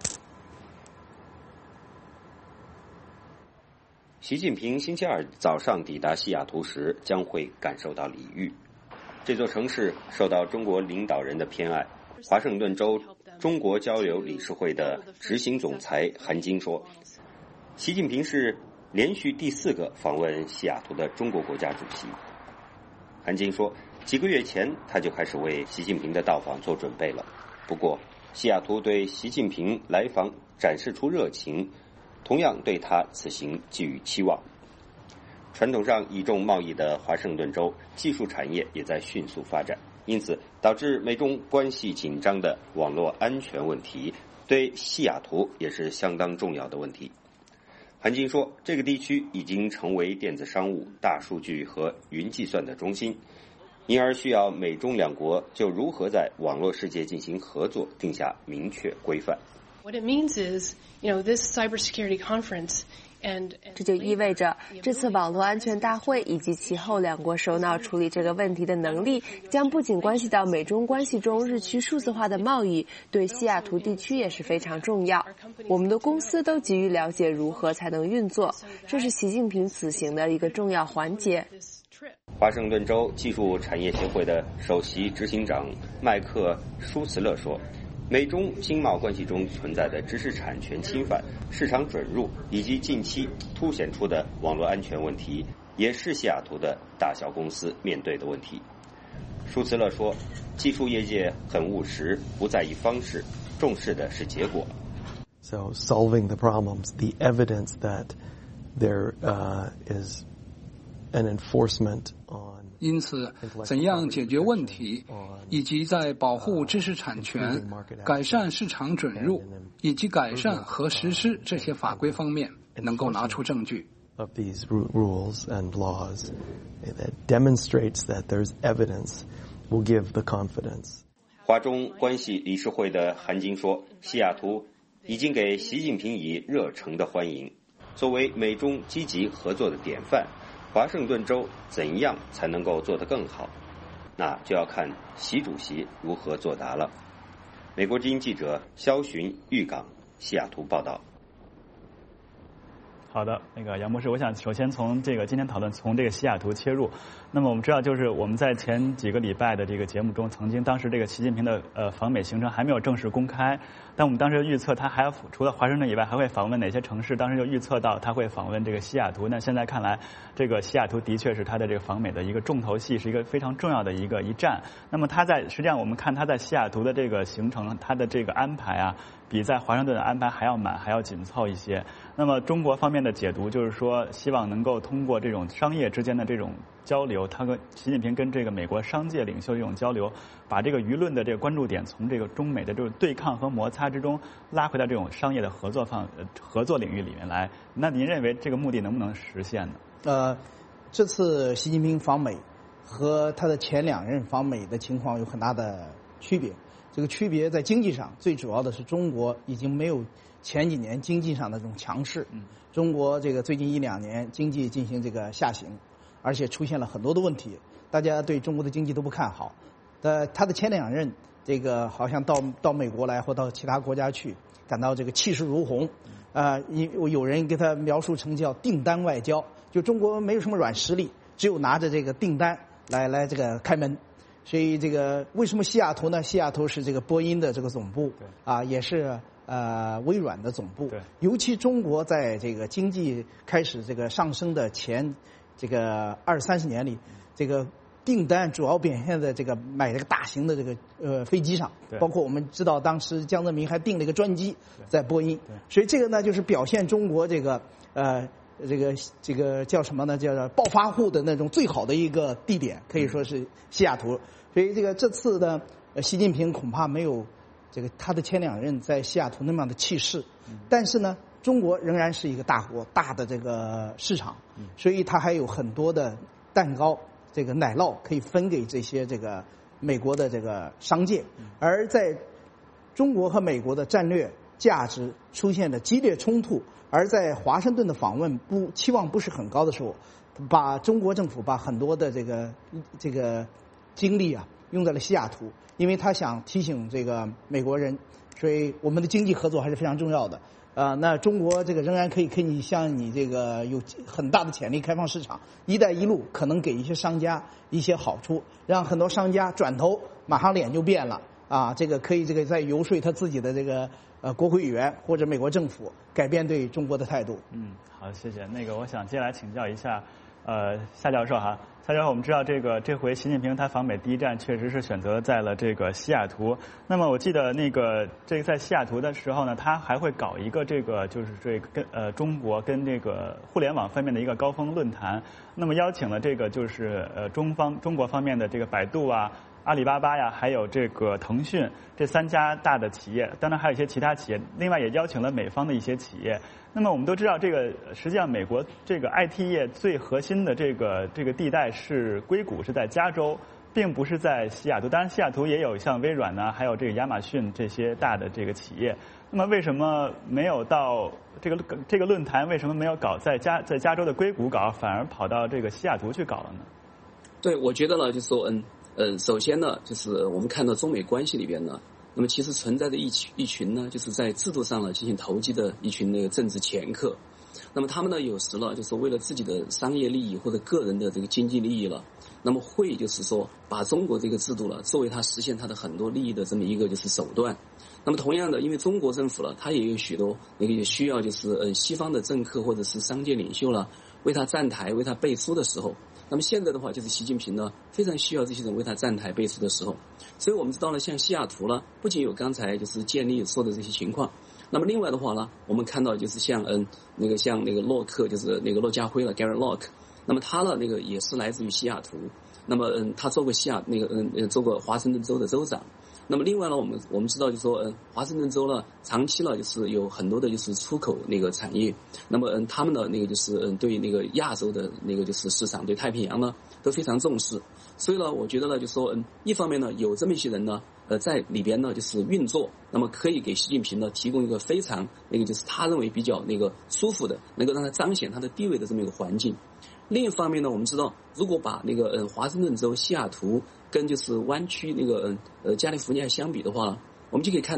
V: 习近平星期二早上抵达西雅图时，将会感受到礼遇。这座城市受到中国领导人的偏爱。华盛顿州中国交流理事会的执行总裁韩晶说，习近平是连续第四个访问西雅图的中国国家主席。韩晶说，几个月前他就开始为习近平的到访做准备了。不过，西雅图对习近平来访展示出热情，同样对他此行寄予期望。传统上倚重贸易的华盛顿州技术产业也在迅速发展，因此导致美中关系紧张的网络安全问题对西雅图也是相当重要的问题。韩晶说，这个地区已经成为电子商务、大数据和云计算的中心，因而需要美中两国就如何在网络世界进行合作定下明确规范。
W: What it means is, you know, this cybersecurity conference and
X: 这就意味着这次网络安全大会以及其后两国首脑处理这个问题的能力，将不仅关系到美中关系中日趋数字化的贸易，对西雅图地区也是非常重要。我们的公司都急于了解如何才能运作，这是习近平此行的一个重要环节。
V: 华盛顿州技术产业协会的首席执行长麦克舒茨勒说，美中经贸关系中存在的知识产权侵犯、市场准入以及近期凸显出的网络安全问题，也是西雅图的大小公司面对的问题。舒茨勒说，技术业界很务实，不在意方式，重视的是结果。
Y: So solving the problems, the evidence that there uh, is an enforcement on
Z: 因此，怎样解决问题，以及在保护知识产权、改善市场准入以及改善和实施这些法规方面，能够拿出证据。
Y: Of these rules and laws that demonstrates that there's evidence will give the confidence.
V: 华中关系理事会的韩晶说，西雅图已经给习近平以热诚的欢迎，作为美中积极合作的典范。华盛顿州怎样才能够做得更好？那就要看习主席如何作答了。美国之音记者肖寻玉港西雅图报道。
T: 好的，那个杨博士，我想首先从这个今天讨论从这个西雅图切入。那么我们知道，就是我们在前几个礼拜的这个节目中，曾经当时这个习近平的呃访美行程还没有正式公开，但我们当时预测他还要除了华盛顿以外，还会访问哪些城市？当时就预测到他会访问这个西雅图。那现在看来，这个西雅图的确是他的这个访美的一个重头戏，是一个非常重要的一个一站。那么他在实际上我们看他在西雅图的这个行程，他的这个安排啊，比在华盛顿的安排还要满，还要紧凑一些。那么中国方面的解读就是说，希望能够通过这种商业之间的这种交流，他跟习近平跟这个美国商界领袖这种交流，把这个舆论的这个关注点从这个中美的这种对抗和摩擦之中拉回到这种商业的合作方合作领域里面来。那您认为这个目的能不能实现呢？
A: 呃，这次习近平访美和他的前两任访美的情况有很大的区别。这个区别在经济上，最主要的是中国已经没有前几年经济上的这种强势。中国这个最近一两年经济进行这个下行，而且出现了很多的问题，大家对中国的经济都不看好。呃，他的前两任这个好像到到美国来或到其他国家去，感到这个气势如虹。呃，有有人给他描述成叫订单外交，就中国没有什么软实力，只有拿着这个订单来来这个开门。所以这个为什么西雅图呢？西雅图是这个波音的这个总部，啊，也是呃微软的总部。尤其中国在这个经济开始这个上升的前这个二三十年里，这个订单主要表现在这个买这个大型的这个呃飞机上，包括我们知道当时江泽民还订了一个专机在波音，所以这个呢就是表现中国这个呃。这个这个叫什么呢？叫暴发户的那种最好的一个地点，可以说是西雅图。所以这个这次的习近平恐怕没有这个他的前两任在西雅图那么样的气势。但是呢，中国仍然是一个大国，大的这个市场，所以他还有很多的蛋糕，这个奶酪可以分给这些这个美国的这个商界。而在中国和美国的战略价值出现了激烈冲突。而在华盛顿的访问不期望不是很高的时候，把中国政府把很多的这个这个精力啊用在了西雅图，因为他想提醒这个美国人，所以我们的经济合作还是非常重要的。啊、呃，那中国这个仍然可以可以向你这个有很大的潜力开放市场，一带一路可能给一些商家一些好处，让很多商家转头马上脸就变了啊，这个可以这个在游说他自己的这个。呃，国会议员或者美国政府改变对中国的态度。
T: 嗯，好，谢谢。那个，我想接下来请教一下，呃，夏教授哈。夏教授，我们知道这个这回习近平他访美第一站确实是选择在了这个西雅图。那么我记得那个这个在西雅图的时候呢，他还会搞一个这个就是这个跟呃中国跟这个互联网方面的一个高峰论坛。那么邀请了这个就是呃中方中国方面的这个百度啊。阿里巴巴呀，还有这个腾讯这三家大的企业，当然还有一些其他企业，另外也邀请了美方的一些企业。那么我们都知道，这个实际上美国这个 I T 业最核心的这个这个地带是硅谷，是在加州，并不是在西雅图。当然，西雅图也有像微软呢，还有这个亚马逊这些大的这个企业。那么为什么没有到这个这个论坛？为什么没有搞在加在加州的硅谷搞，反而跑到这个西雅图去搞了呢？
B: 对，我觉得呢，就是说，嗯。呃，首先呢，就是我们看到中美关系里边呢，那么其实存在着一群一群呢，就是在制度上呢进行投机的一群那个政治掮客。那么他们呢，有时呢，就是为了自己的商业利益或者个人的这个经济利益了，那么会就是说把中国这个制度了作为他实现他的很多利益的这么一个就是手段。那么同样的，因为中国政府了，他也有许多那个也需要就是呃西方的政客或者是商界领袖了为他站台为他背书的时候。那么现在的话，就是习近平呢非常需要这些人为他站台背书的时候，所以我们知道呢，像西雅图呢，不仅有刚才就是建立说的这些情况，那么另外的话呢，我们看到就是像嗯那个像那个洛克，就是那个骆家辉了 Gary Locke， 那么他呢那个也是来自于西雅图，那么嗯他做过西雅那个嗯做过华盛顿州的州长。那么另外呢，我们我们知道就是说，嗯，华盛顿州呢，长期呢就是有很多的就是出口那个产业，那么嗯，他们的那个就是嗯，对那个亚洲的那个就是市场，对太平洋呢都非常重视，所以呢，我觉得呢，就是说嗯，一方面呢，有这么一些人呢，呃，在里边呢就是运作，那么可以给习近平呢提供一个非常那个就是他认为比较那个舒服的，能够让他彰显他的地位的这么一个环境。另一方面呢，我们知道，如果把那个嗯华盛顿州、西雅图跟就是湾区那个嗯呃加利福尼亚相比的话，我们就可以看到，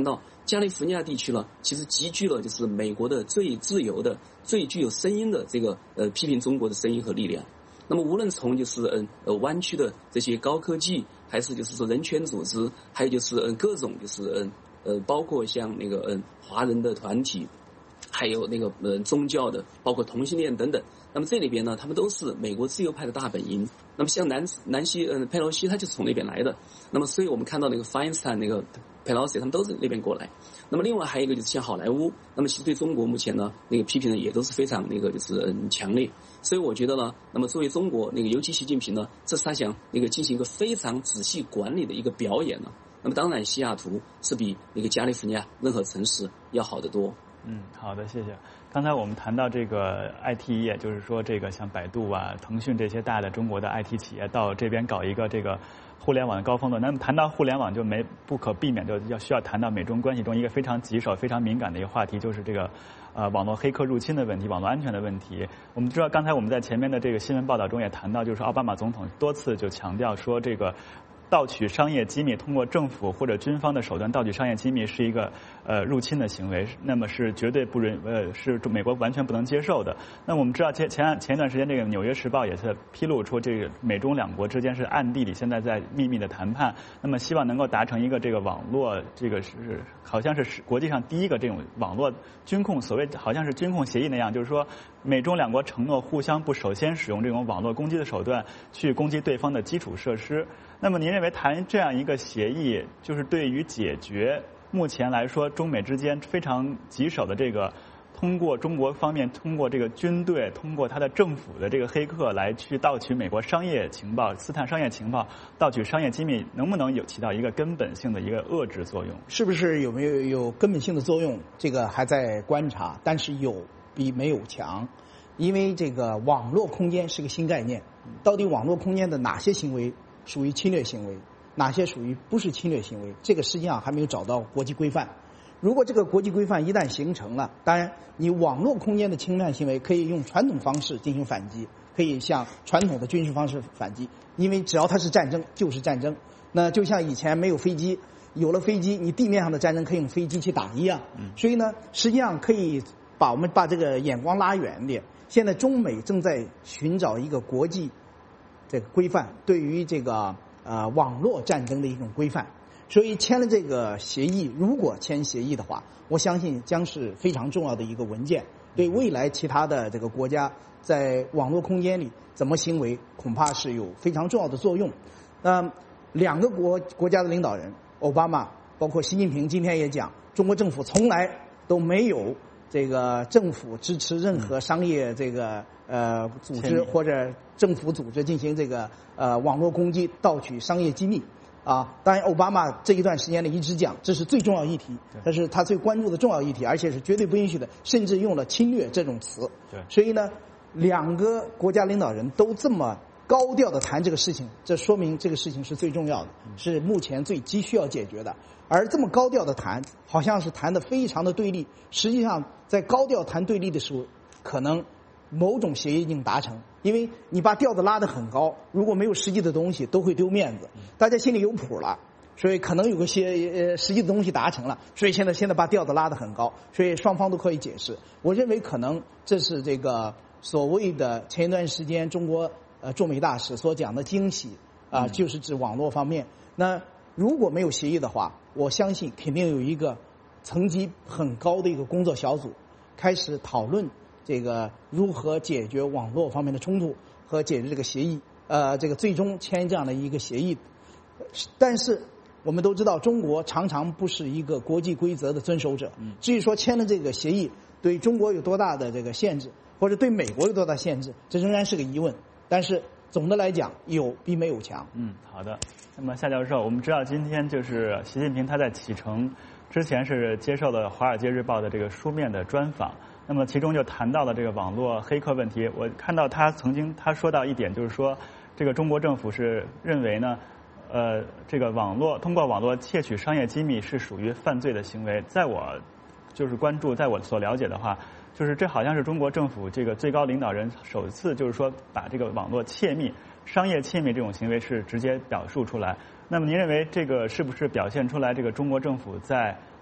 B: 加利福尼亚地区呢，其实集聚了就是美国的最自由的、最具有声音的这个呃批评中国的声音和力量。那么无论从就是嗯呃湾区的这些高科技，还是就是说人权组织，还有就是嗯各种就是嗯呃包括像那个嗯华人的团体，还有那个呃宗教的，包括同性恋等等。那么这里边呢，他们都是美国自由派的大本营。那么像南南希嗯佩洛西，他就是从那边来的。那么所以我们看到那个 Feinstein 那个佩洛西，他们都是那边过来。那么另外还有一个就是像好莱坞，那么其实对中国目前呢那个批评呢也都是非常那个就是嗯强烈。所以我觉得呢，那么作为中国那个尤其习近平呢，这是他想那个进行一个非常仔细管理的一个表演呢。那么当然西雅图是比那个加利福尼亚任何城市要好得多。
T: 嗯，好的，谢谢。刚才我们谈到这个 I T 业，就是说这个像百度啊、腾讯这些大的中国的 I T 企业到这边搞一个这个互联网的高峰论。那么谈到互联网，就没不可避免就要需要谈到美中关系中一个非常棘手、非常敏感的一个话题，就是这个呃网络黑客入侵的问题、网络安全的问题。我们知道，刚才我们在前面的这个新闻报道中也谈到，就是奥巴马总统多次就强调说这个。盗取商业机密，通过政府或者军方的手段盗取商业机密是一个呃入侵的行为，那么是绝对不允呃是美国完全不能接受的。那我们知道前前前一段时间这个《纽约时报》也是披露出这个美中两国之间是暗地里现在在秘密的谈判，那么希望能够达成一个这个网络这个是好像是国际上第一个这种网络军控，所谓好像是军控协议那样，就是说美中两国承诺互相不首先使用这种网络攻击的手段去攻击对方的基础设施。那么您认为谈这样一个协议，就是对于解决目前来说中美之间非常棘手的这个通过中国方面通过这个军队通过他的政府的这个黑客来去盗取美国商业情报、刺探商业情报、盗取商业机密，能不能有起到一个根本性的一个遏制作用？
A: 是不是有没有有根本性的作用？这个还在观察，但是有比没有强。因为这个网络空间是个新概念，到底网络空间的哪些行为属于侵略行为，哪些属于不是侵略行为，这个实际上还没有找到国际规范。如果这个国际规范一旦形成了，当然你网络空间的侵犯行为可以用传统方式进行反击，可以像传统的军事方式反击，因为只要它是战争就是战争。那就像以前没有飞机，有了飞机你地面上的战争可以用飞机去打一样。所以呢实际上可以把我们把这个眼光拉远一点，现在中美正在寻找一个国际这个规范，对于这个呃网络战争的一种规范。所以签了这个协议，如果签协议的话，我相信将是非常重要的一个文件，对未来其他的这个国家在网络空间里怎么行为，恐怕是有非常重要的作用。那、呃、两个国国家的领导人，奥巴马包括习近平今天也讲，中国政府从来都没有这个政府支持任何商业这个呃组织或者政府组织进行这个呃网络攻击、盗取商业机密啊。当然，奥巴马这一段时间里一直讲这是最重要议题，这是他最关注的重要议题，而且是绝对不允许的，甚至用了侵略这种词。
T: 对，
A: 所以呢，两个国家领导人都这么高调的谈这个事情，这说明这个事情是最重要的，是目前最急需要解决的。而这么高调的谈，好像是谈的非常的对立，实际上在高调谈对立的时候，可能某种协议已经达成，因为你把调子拉得很高，如果没有实际的东西都会丢面子，大家心里有谱了，所以可能有个些呃实际的东西达成了，所以现在现在把调子拉得很高，所以双方都可以解释。我认为可能这是这个所谓的前一段时间中国呃驻美大使所讲的惊喜啊、呃，就是指网络方面。那如果没有协议的话，我相信肯定有一个层级很高的一个工作小组开始讨论这个如何解决网络方面的冲突和解决这个协议，呃，这个最终签这样的一个协议。但是我们都知道，中国常常不是一个国际规则的遵守者。至于说签了这个协议对中国有多大的这个限制，或者对美国有多大限制，这仍然是个疑问。但是总的来讲，有比没有强。
T: 嗯，好的。那么夏教授，我们知道今天就是习近平他在启程之前是接受了《华尔街日报》的这个书面的专访，那么其中就谈到了这个网络黑客问题。我看到他曾经他说到一点，就是说这个中国政府是认为呢，呃，这个网络通过网络窃取商业机密是属于犯罪的行为。在我就是关注，在我所了解的话，就是这好像是中国政府这个最高领导人首次就是说把这个网络窃密、商业窃密这种行为是直接表述出来。那么您认为这个是不是表现出来这个中国政府在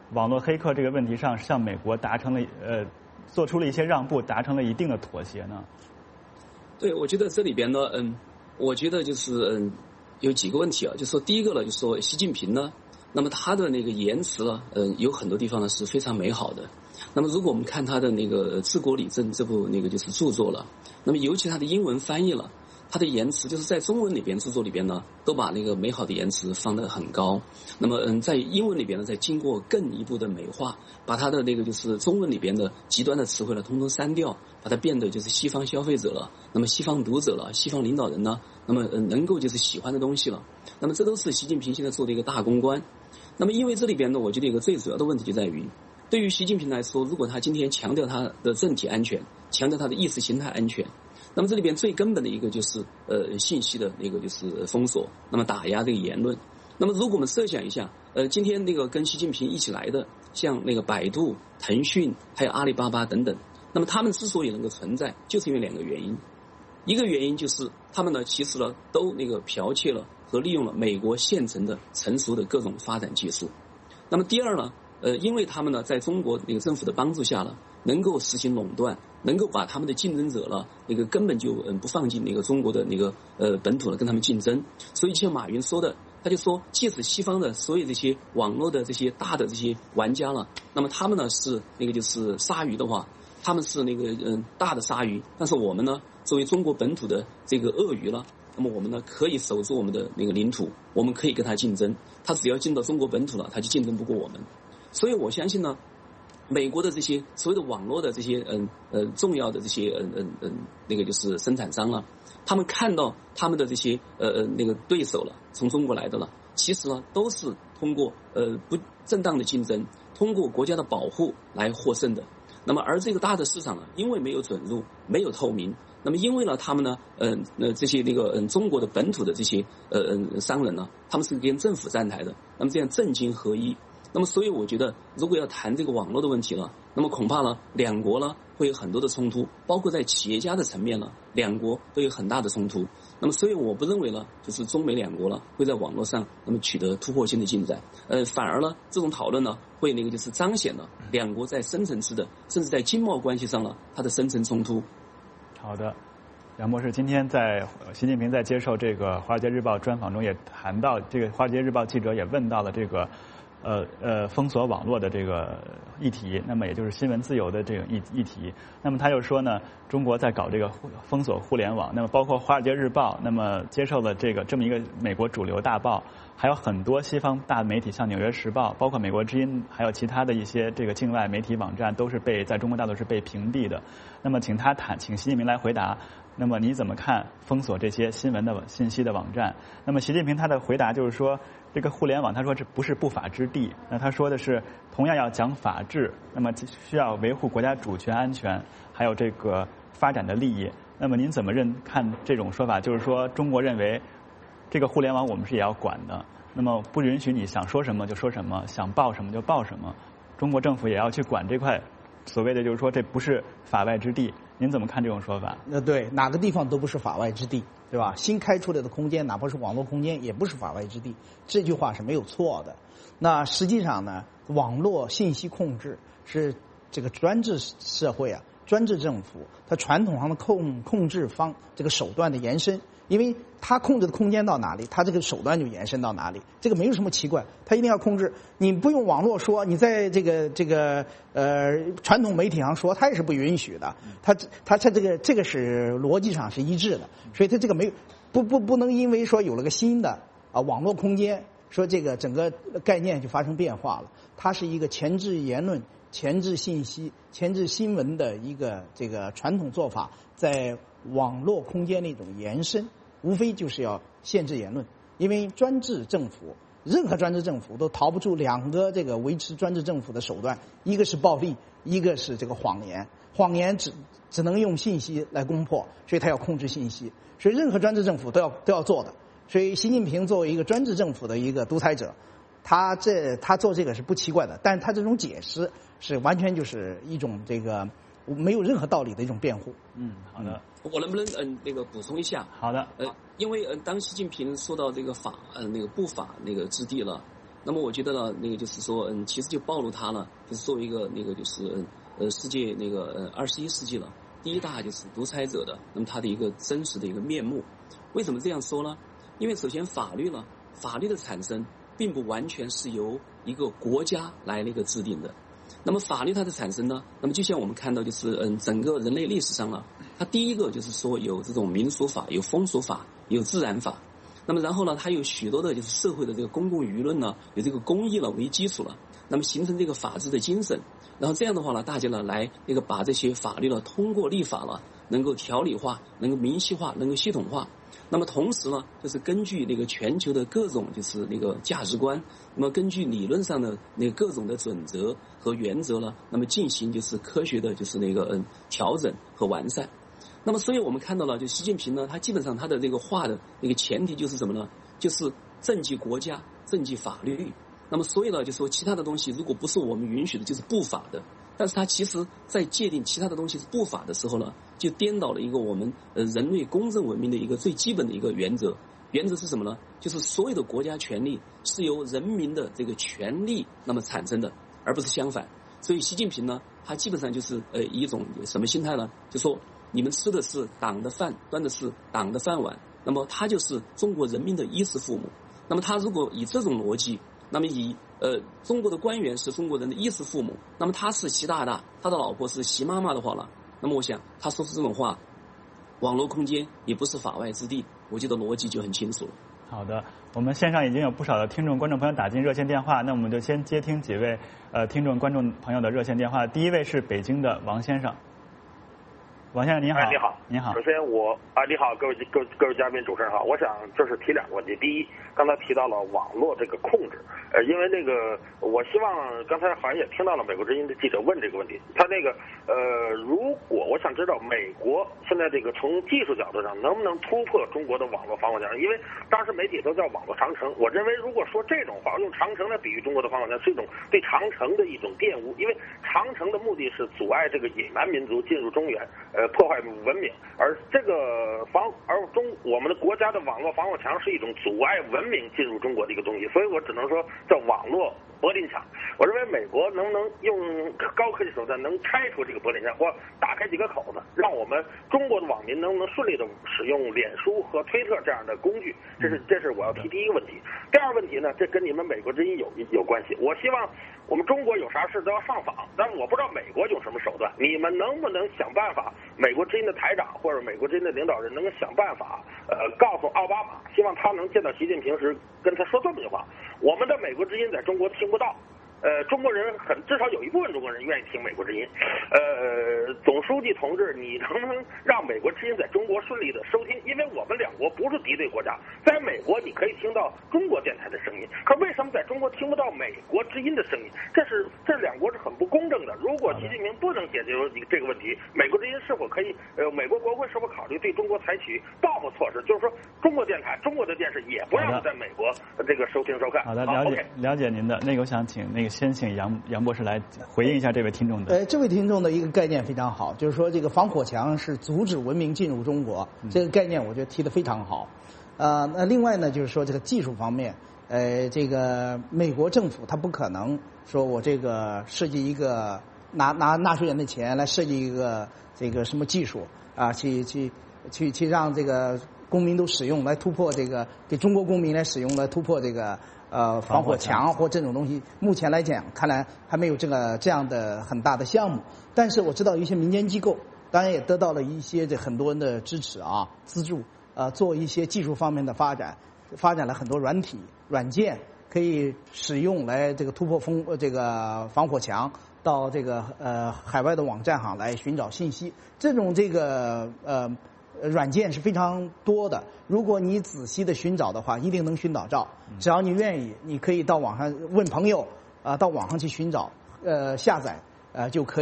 T: 网络黑客这个问题上，向美国达成了呃做出了一些让步，达成了一定的妥协呢？
B: 对，我觉得这里边呢，嗯，我觉得就是嗯有几个问题啊，就说第一个呢，就是说习近平呢，那么他的那个言辞呢，嗯，有很多地方呢是非常美好的。那么如果我们看他的那个《治国理政》这部那个就是著作了，那么尤其他的英文翻译了。他的言辞就是在中文里边著作里边呢，都把那个美好的言辞放得很高。那么，嗯，在英文里边呢，再经过更一步的美化，把他的那个就是中文里边的极端的词汇呢，通通删掉，把它变得就是西方消费者了，那么西方读者了，西方领导人呢，那么嗯能够就是喜欢的东西了。那么这都是习近平现在做的一个大公关。那么因为这里边呢，我觉得有个最主要的问题就在于，对于习近平来说，如果他今天强调他的政体安全，强调他的意识形态安全。那么这里边最根本的一个就是呃信息的那个就是封锁，那么打压这个言论。那么如果我们设想一下，呃今天那个跟习近平一起来的，像那个百度、腾讯还有阿里巴巴等等，那么他们之所以能够存在，就是因为两个原因。一个原因就是他们呢其实呢都那个剽窃了和利用了美国现成的成熟的各种发展技术。那么第二呢，呃因为他们呢在中国那个政府的帮助下呢，能够实行垄断，能够把他们的竞争者呢，那个根本就嗯不放进那个中国的那个呃本土呢跟他们竞争。所以像马云说的，他就说，即使西方的所有这些网络的这些大的这些玩家了，那么他们呢是那个就是鲨鱼的话，他们是那个嗯大的鲨鱼，但是我们呢作为中国本土的这个鳄鱼了，那么我们呢可以守住我们的那个领土，我们可以跟他竞争，他只要进到中国本土了，他就竞争不过我们。所以我相信呢，美国的这些所有的网络的这些嗯呃重要的这些嗯嗯嗯那个就是生产商了，他们看到他们的这些呃呃那个对手了，从中国来的了，其实呢都是通过呃不正当的竞争，通过国家的保护来获胜的。那么而这个大的市场呢，因为没有准入，没有透明，那么因为呢他们呢嗯呃, 呃这些那个嗯、呃、中国的本土的这些呃呃商人呢，他们是跟政府站台的，那么这样政经合一。那么所以我觉得，如果要谈这个网络的问题了，那么恐怕呢两国呢会有很多的冲突，包括在企业家的层面呢，两国都有很大的冲突。那么所以我不认为呢，就是中美两国呢会在网络上那么取得突破性的进展，呃，反而呢这种讨论呢会那个就是彰显了两国在深层次的，甚至在经贸关系上呢它的深层冲突。
T: 好的。杨博士，今天在习近平在接受这个《华尔街日报》专访中也谈到，这个《华尔街日报》记者也问到了这个呃呃封锁网络的这个议题，那么也就是新闻自由的这个议议题。那么他又说呢，中国在搞这个封锁互联网，那么包括《华尔街日报》，那么接受了这个这么一个美国主流大报，还有很多西方大媒体，像《纽约时报》，包括美国之音，还有其他的一些这个境外媒体网站，都是被在中国大陆是被屏蔽的。那么请他谈，请习近平来回答。那么你怎么看封锁这些新闻的信息的网站？那么习近平他的回答就是说，这个互联网他说这不是不法之地，那他说的是同样要讲法治，那么需要维护国家主权安全，还有这个发展的利益。那么您怎么认看这种说法？就是说中国认为这个互联网我们是也要管的，那么不允许你想说什么就说什么，想报什么就报什么，中国政府也要去管这块所谓的就是说这不是法外之地。您怎么看这种说法？
A: 那对，哪个地方都不是法外之地，对吧？新开出来的空间，哪怕是网络空间，也不是法外之地。这句话是没有错的。那实际上呢，网络信息控制是这个专制社会啊，专制政府它传统上的控控制方这个手段的延伸。因为他控制的空间到哪里，他这个手段就延伸到哪里，这个没有什么奇怪，他一定要控制。你不用网络说，你在这个这个呃传统媒体上说，他也是不允许的。他他他这个这个是逻辑上是一致的，所以他这个没有不不不能因为说有了个新的啊网络空间，说这个整个概念就发生变化了。它是一个前置言论、前置信息、前置新闻的一个这个传统做法，在网络空间的一种延伸。无非就是要限制言论，因为专制政府，任何专制政府都逃不出两个这个维持专制政府的手段，一个是暴力，一个是这个谎言。谎言只只能用信息来攻破，所以他要控制信息，所以任何专制政府都要都要做的。所以习近平作为一个专制政府的一个独裁者，他这他做这个是不奇怪的，但是他这种解释是完全就是一种这个没有任何道理的一种辩护。
T: 嗯，好的。
B: 我能不能嗯那个补充一下？
T: 好的。
B: 呃，因为嗯当习近平说到这个法呃那个不法那个之地了，那那么我觉得呢，那个就是说，嗯，其实就暴露他呢，就是作为一个那个就是嗯呃世界那个呃二十一世纪了第一大就是独裁者的，那么他的一个真实的一个面目。为什么这样说呢？因为首先法律呢，法律的产生并不完全是由一个国家来那个制定的。那么法律它的产生呢，那么就像我们看到就是嗯整个人类历史上呢，它第一个就是说有这种民俗法、有风俗法、有自然法。那么然后呢，它有许多的就是社会的这个公共舆论呢，有这个公益了为基础了，那么形成这个法治的精神。然后这样的话呢，大家呢来那个把这些法律呢通过立法了，能够条理化，能够明细化，能够系统化。那么同时呢，就是根据那个全球的各种就是那个价值观，那么根据理论上的那个各种的准则和原则呢，那么进行就是科学的就是那个嗯调整和完善。那么所以我们看到了，就习近平呢，他基本上他的这个话的那个前提就是什么呢？就是政绩国家，政绩法律。那么所以呢，就说其他的东西如果不是我们允许的，就是不法的。但是他其实在界定其他的东西是不法的时候呢，就颠倒了一个我们呃人类公正文明的一个最基本的一个原则。原则是什么呢？就是所有的国家权力是由人民的这个权利那么产生的，而不是相反。所以习近平呢，他基本上就是呃一种什么心态呢？就说你们吃的是党的饭，端的是党的饭碗，那么他就是中国人民的衣食父母。那么他如果以这种逻辑，那么以呃中国的官员是中国人的衣食父母，那么他是习大大，他的老婆是习妈妈的话了，那么我想他说出这种话，网络空间也不是法外之地，我觉得逻辑就很清楚了。
T: 好的，我们线上已经有不少的听众观众朋友打进热线电话，那我们就先接听几位呃听众观众朋友的热线电话。第一位是北京的王先生。王先生您好。
C: 哎，你好，
T: 您好。
C: 首先我啊，你好，各位各各位嘉宾、主持人好。我想就是提两个问题。第一，刚才提到了网络这个控制，呃，因为那个我希望刚才好像也听到了美国之音的记者问这个问题，他那个呃，如果我想知道美国现在这个从技术角度上能不能突破中国的网络防火墙？因为当时媒体都叫网络长城，我认为如果说这种话，用长城来比喻中国的防火墙，是一种对长城的一种玷污，因为长城的目的是阻碍这个野蛮民族进入中原。呃，破坏文明，而这个防，而中我们的国家的网络防火墙是一种阻碍文明进入中国的一个东西，所以我只能说叫网络柏林墙。我认为美国能不能用高科技手段能拆除这个柏林墙，或打开几个口子，让我们中国的网民能不能顺利的使用脸书和推特这样的工具？这是这是我要提第一个问题。第二个问题呢，这跟你们美国之音有有关系。我希望我们中国有啥事都要上访，但是我不知道美国有什么手段，你们能不能想办法？美国之音的台长或者美国之音的领导人能够想办法，呃，告诉奥巴马，希望他能见到习近平时跟他说这么句话：我们的美国之音在中国听不到。呃，中国人很至少有一部分中国人愿意听美国之音。呃，总书记同志，你能不能让美国之音在中国顺利的收听？因为我们两国不是敌对国家，在美国你可以听到中国电台的声音，可为什么在中国听不到美国之音的声音？这是这两国是很不公正的。如果习近平不能解决这个问题，美国之音是否可以？呃，美国国会是否考虑对中国采取报复措施？就是说，中国电台、中国的电视也不让在美国这个收听收看。
T: 好的，了解了解您的那个，我想请那个。先请杨杨博士来回应一下这位听众的。
A: 呃，这位听众的一个概念非常好，就是说这个防火墙是阻止文明进入中国，嗯、这个概念我觉得提得非常好。呃，那另外呢，就是说这个技术方面，呃，这个美国政府它不可能说我这个设计一个拿拿纳税人的钱来设计一个这个什么技术啊，去去去去让这个公民都使用来突破这个给中国公民来使用来突破这个。呃，防火墙或这种东西，目前来讲，看来还没有这个这样的很大的项目。但是我知道一些民间机构，当然也得到了一些这很多人的支持啊，资助，呃，做一些技术方面的发展，发展了很多软体、软件，可以使用来这个突破风这个防火墙，到这个呃海外的网站上来寻找信息。这种这个呃。软件是非常多的，如果你仔细的寻找的话，一定能寻找着。只要你愿意，你可以到网上问朋友，啊、呃，到网上去寻找，呃，下载，呃，就可以。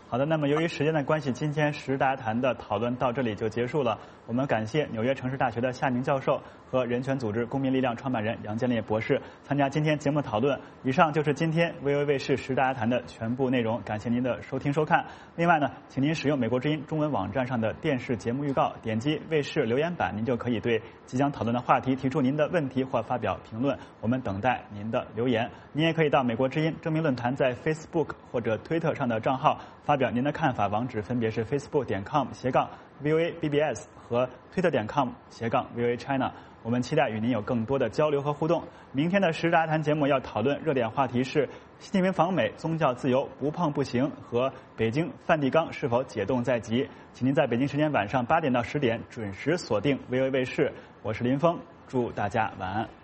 T: 好的，那么由于时间的关系，今天时事大家谈的讨论到这里就结束了。我们感谢纽约城市大学的夏明教授和人权组织公民力量创办人杨建烈博士参加今天节目讨论。以上就是今天 V O A 卫视时事大家谈的全部内容，感谢您的收听收看。另外呢，请您使用美国之音中文网站上的电视节目预告，点击卫视留言板，您就可以对即将讨论的话题提出您的问题或发表评论，我们等待您的留言。您也可以到美国之音征名论坛在 Facebook 或者 Twitter 上的账号发表您的看法，网址分别是 facebook 点 com 斜杠 V O A B B S 和 Twitter 点 com 斜杠 V O A China。我们期待与您有更多的交流和互动。明天的时事大家谈节目要讨论热点话题是习近平访美、宗教自由不碰不行和北京梵蒂冈是否解冻在即。请您在北京时间晚上八点到十点准时锁定 V O A 卫视。我是林峰，祝大家晚安。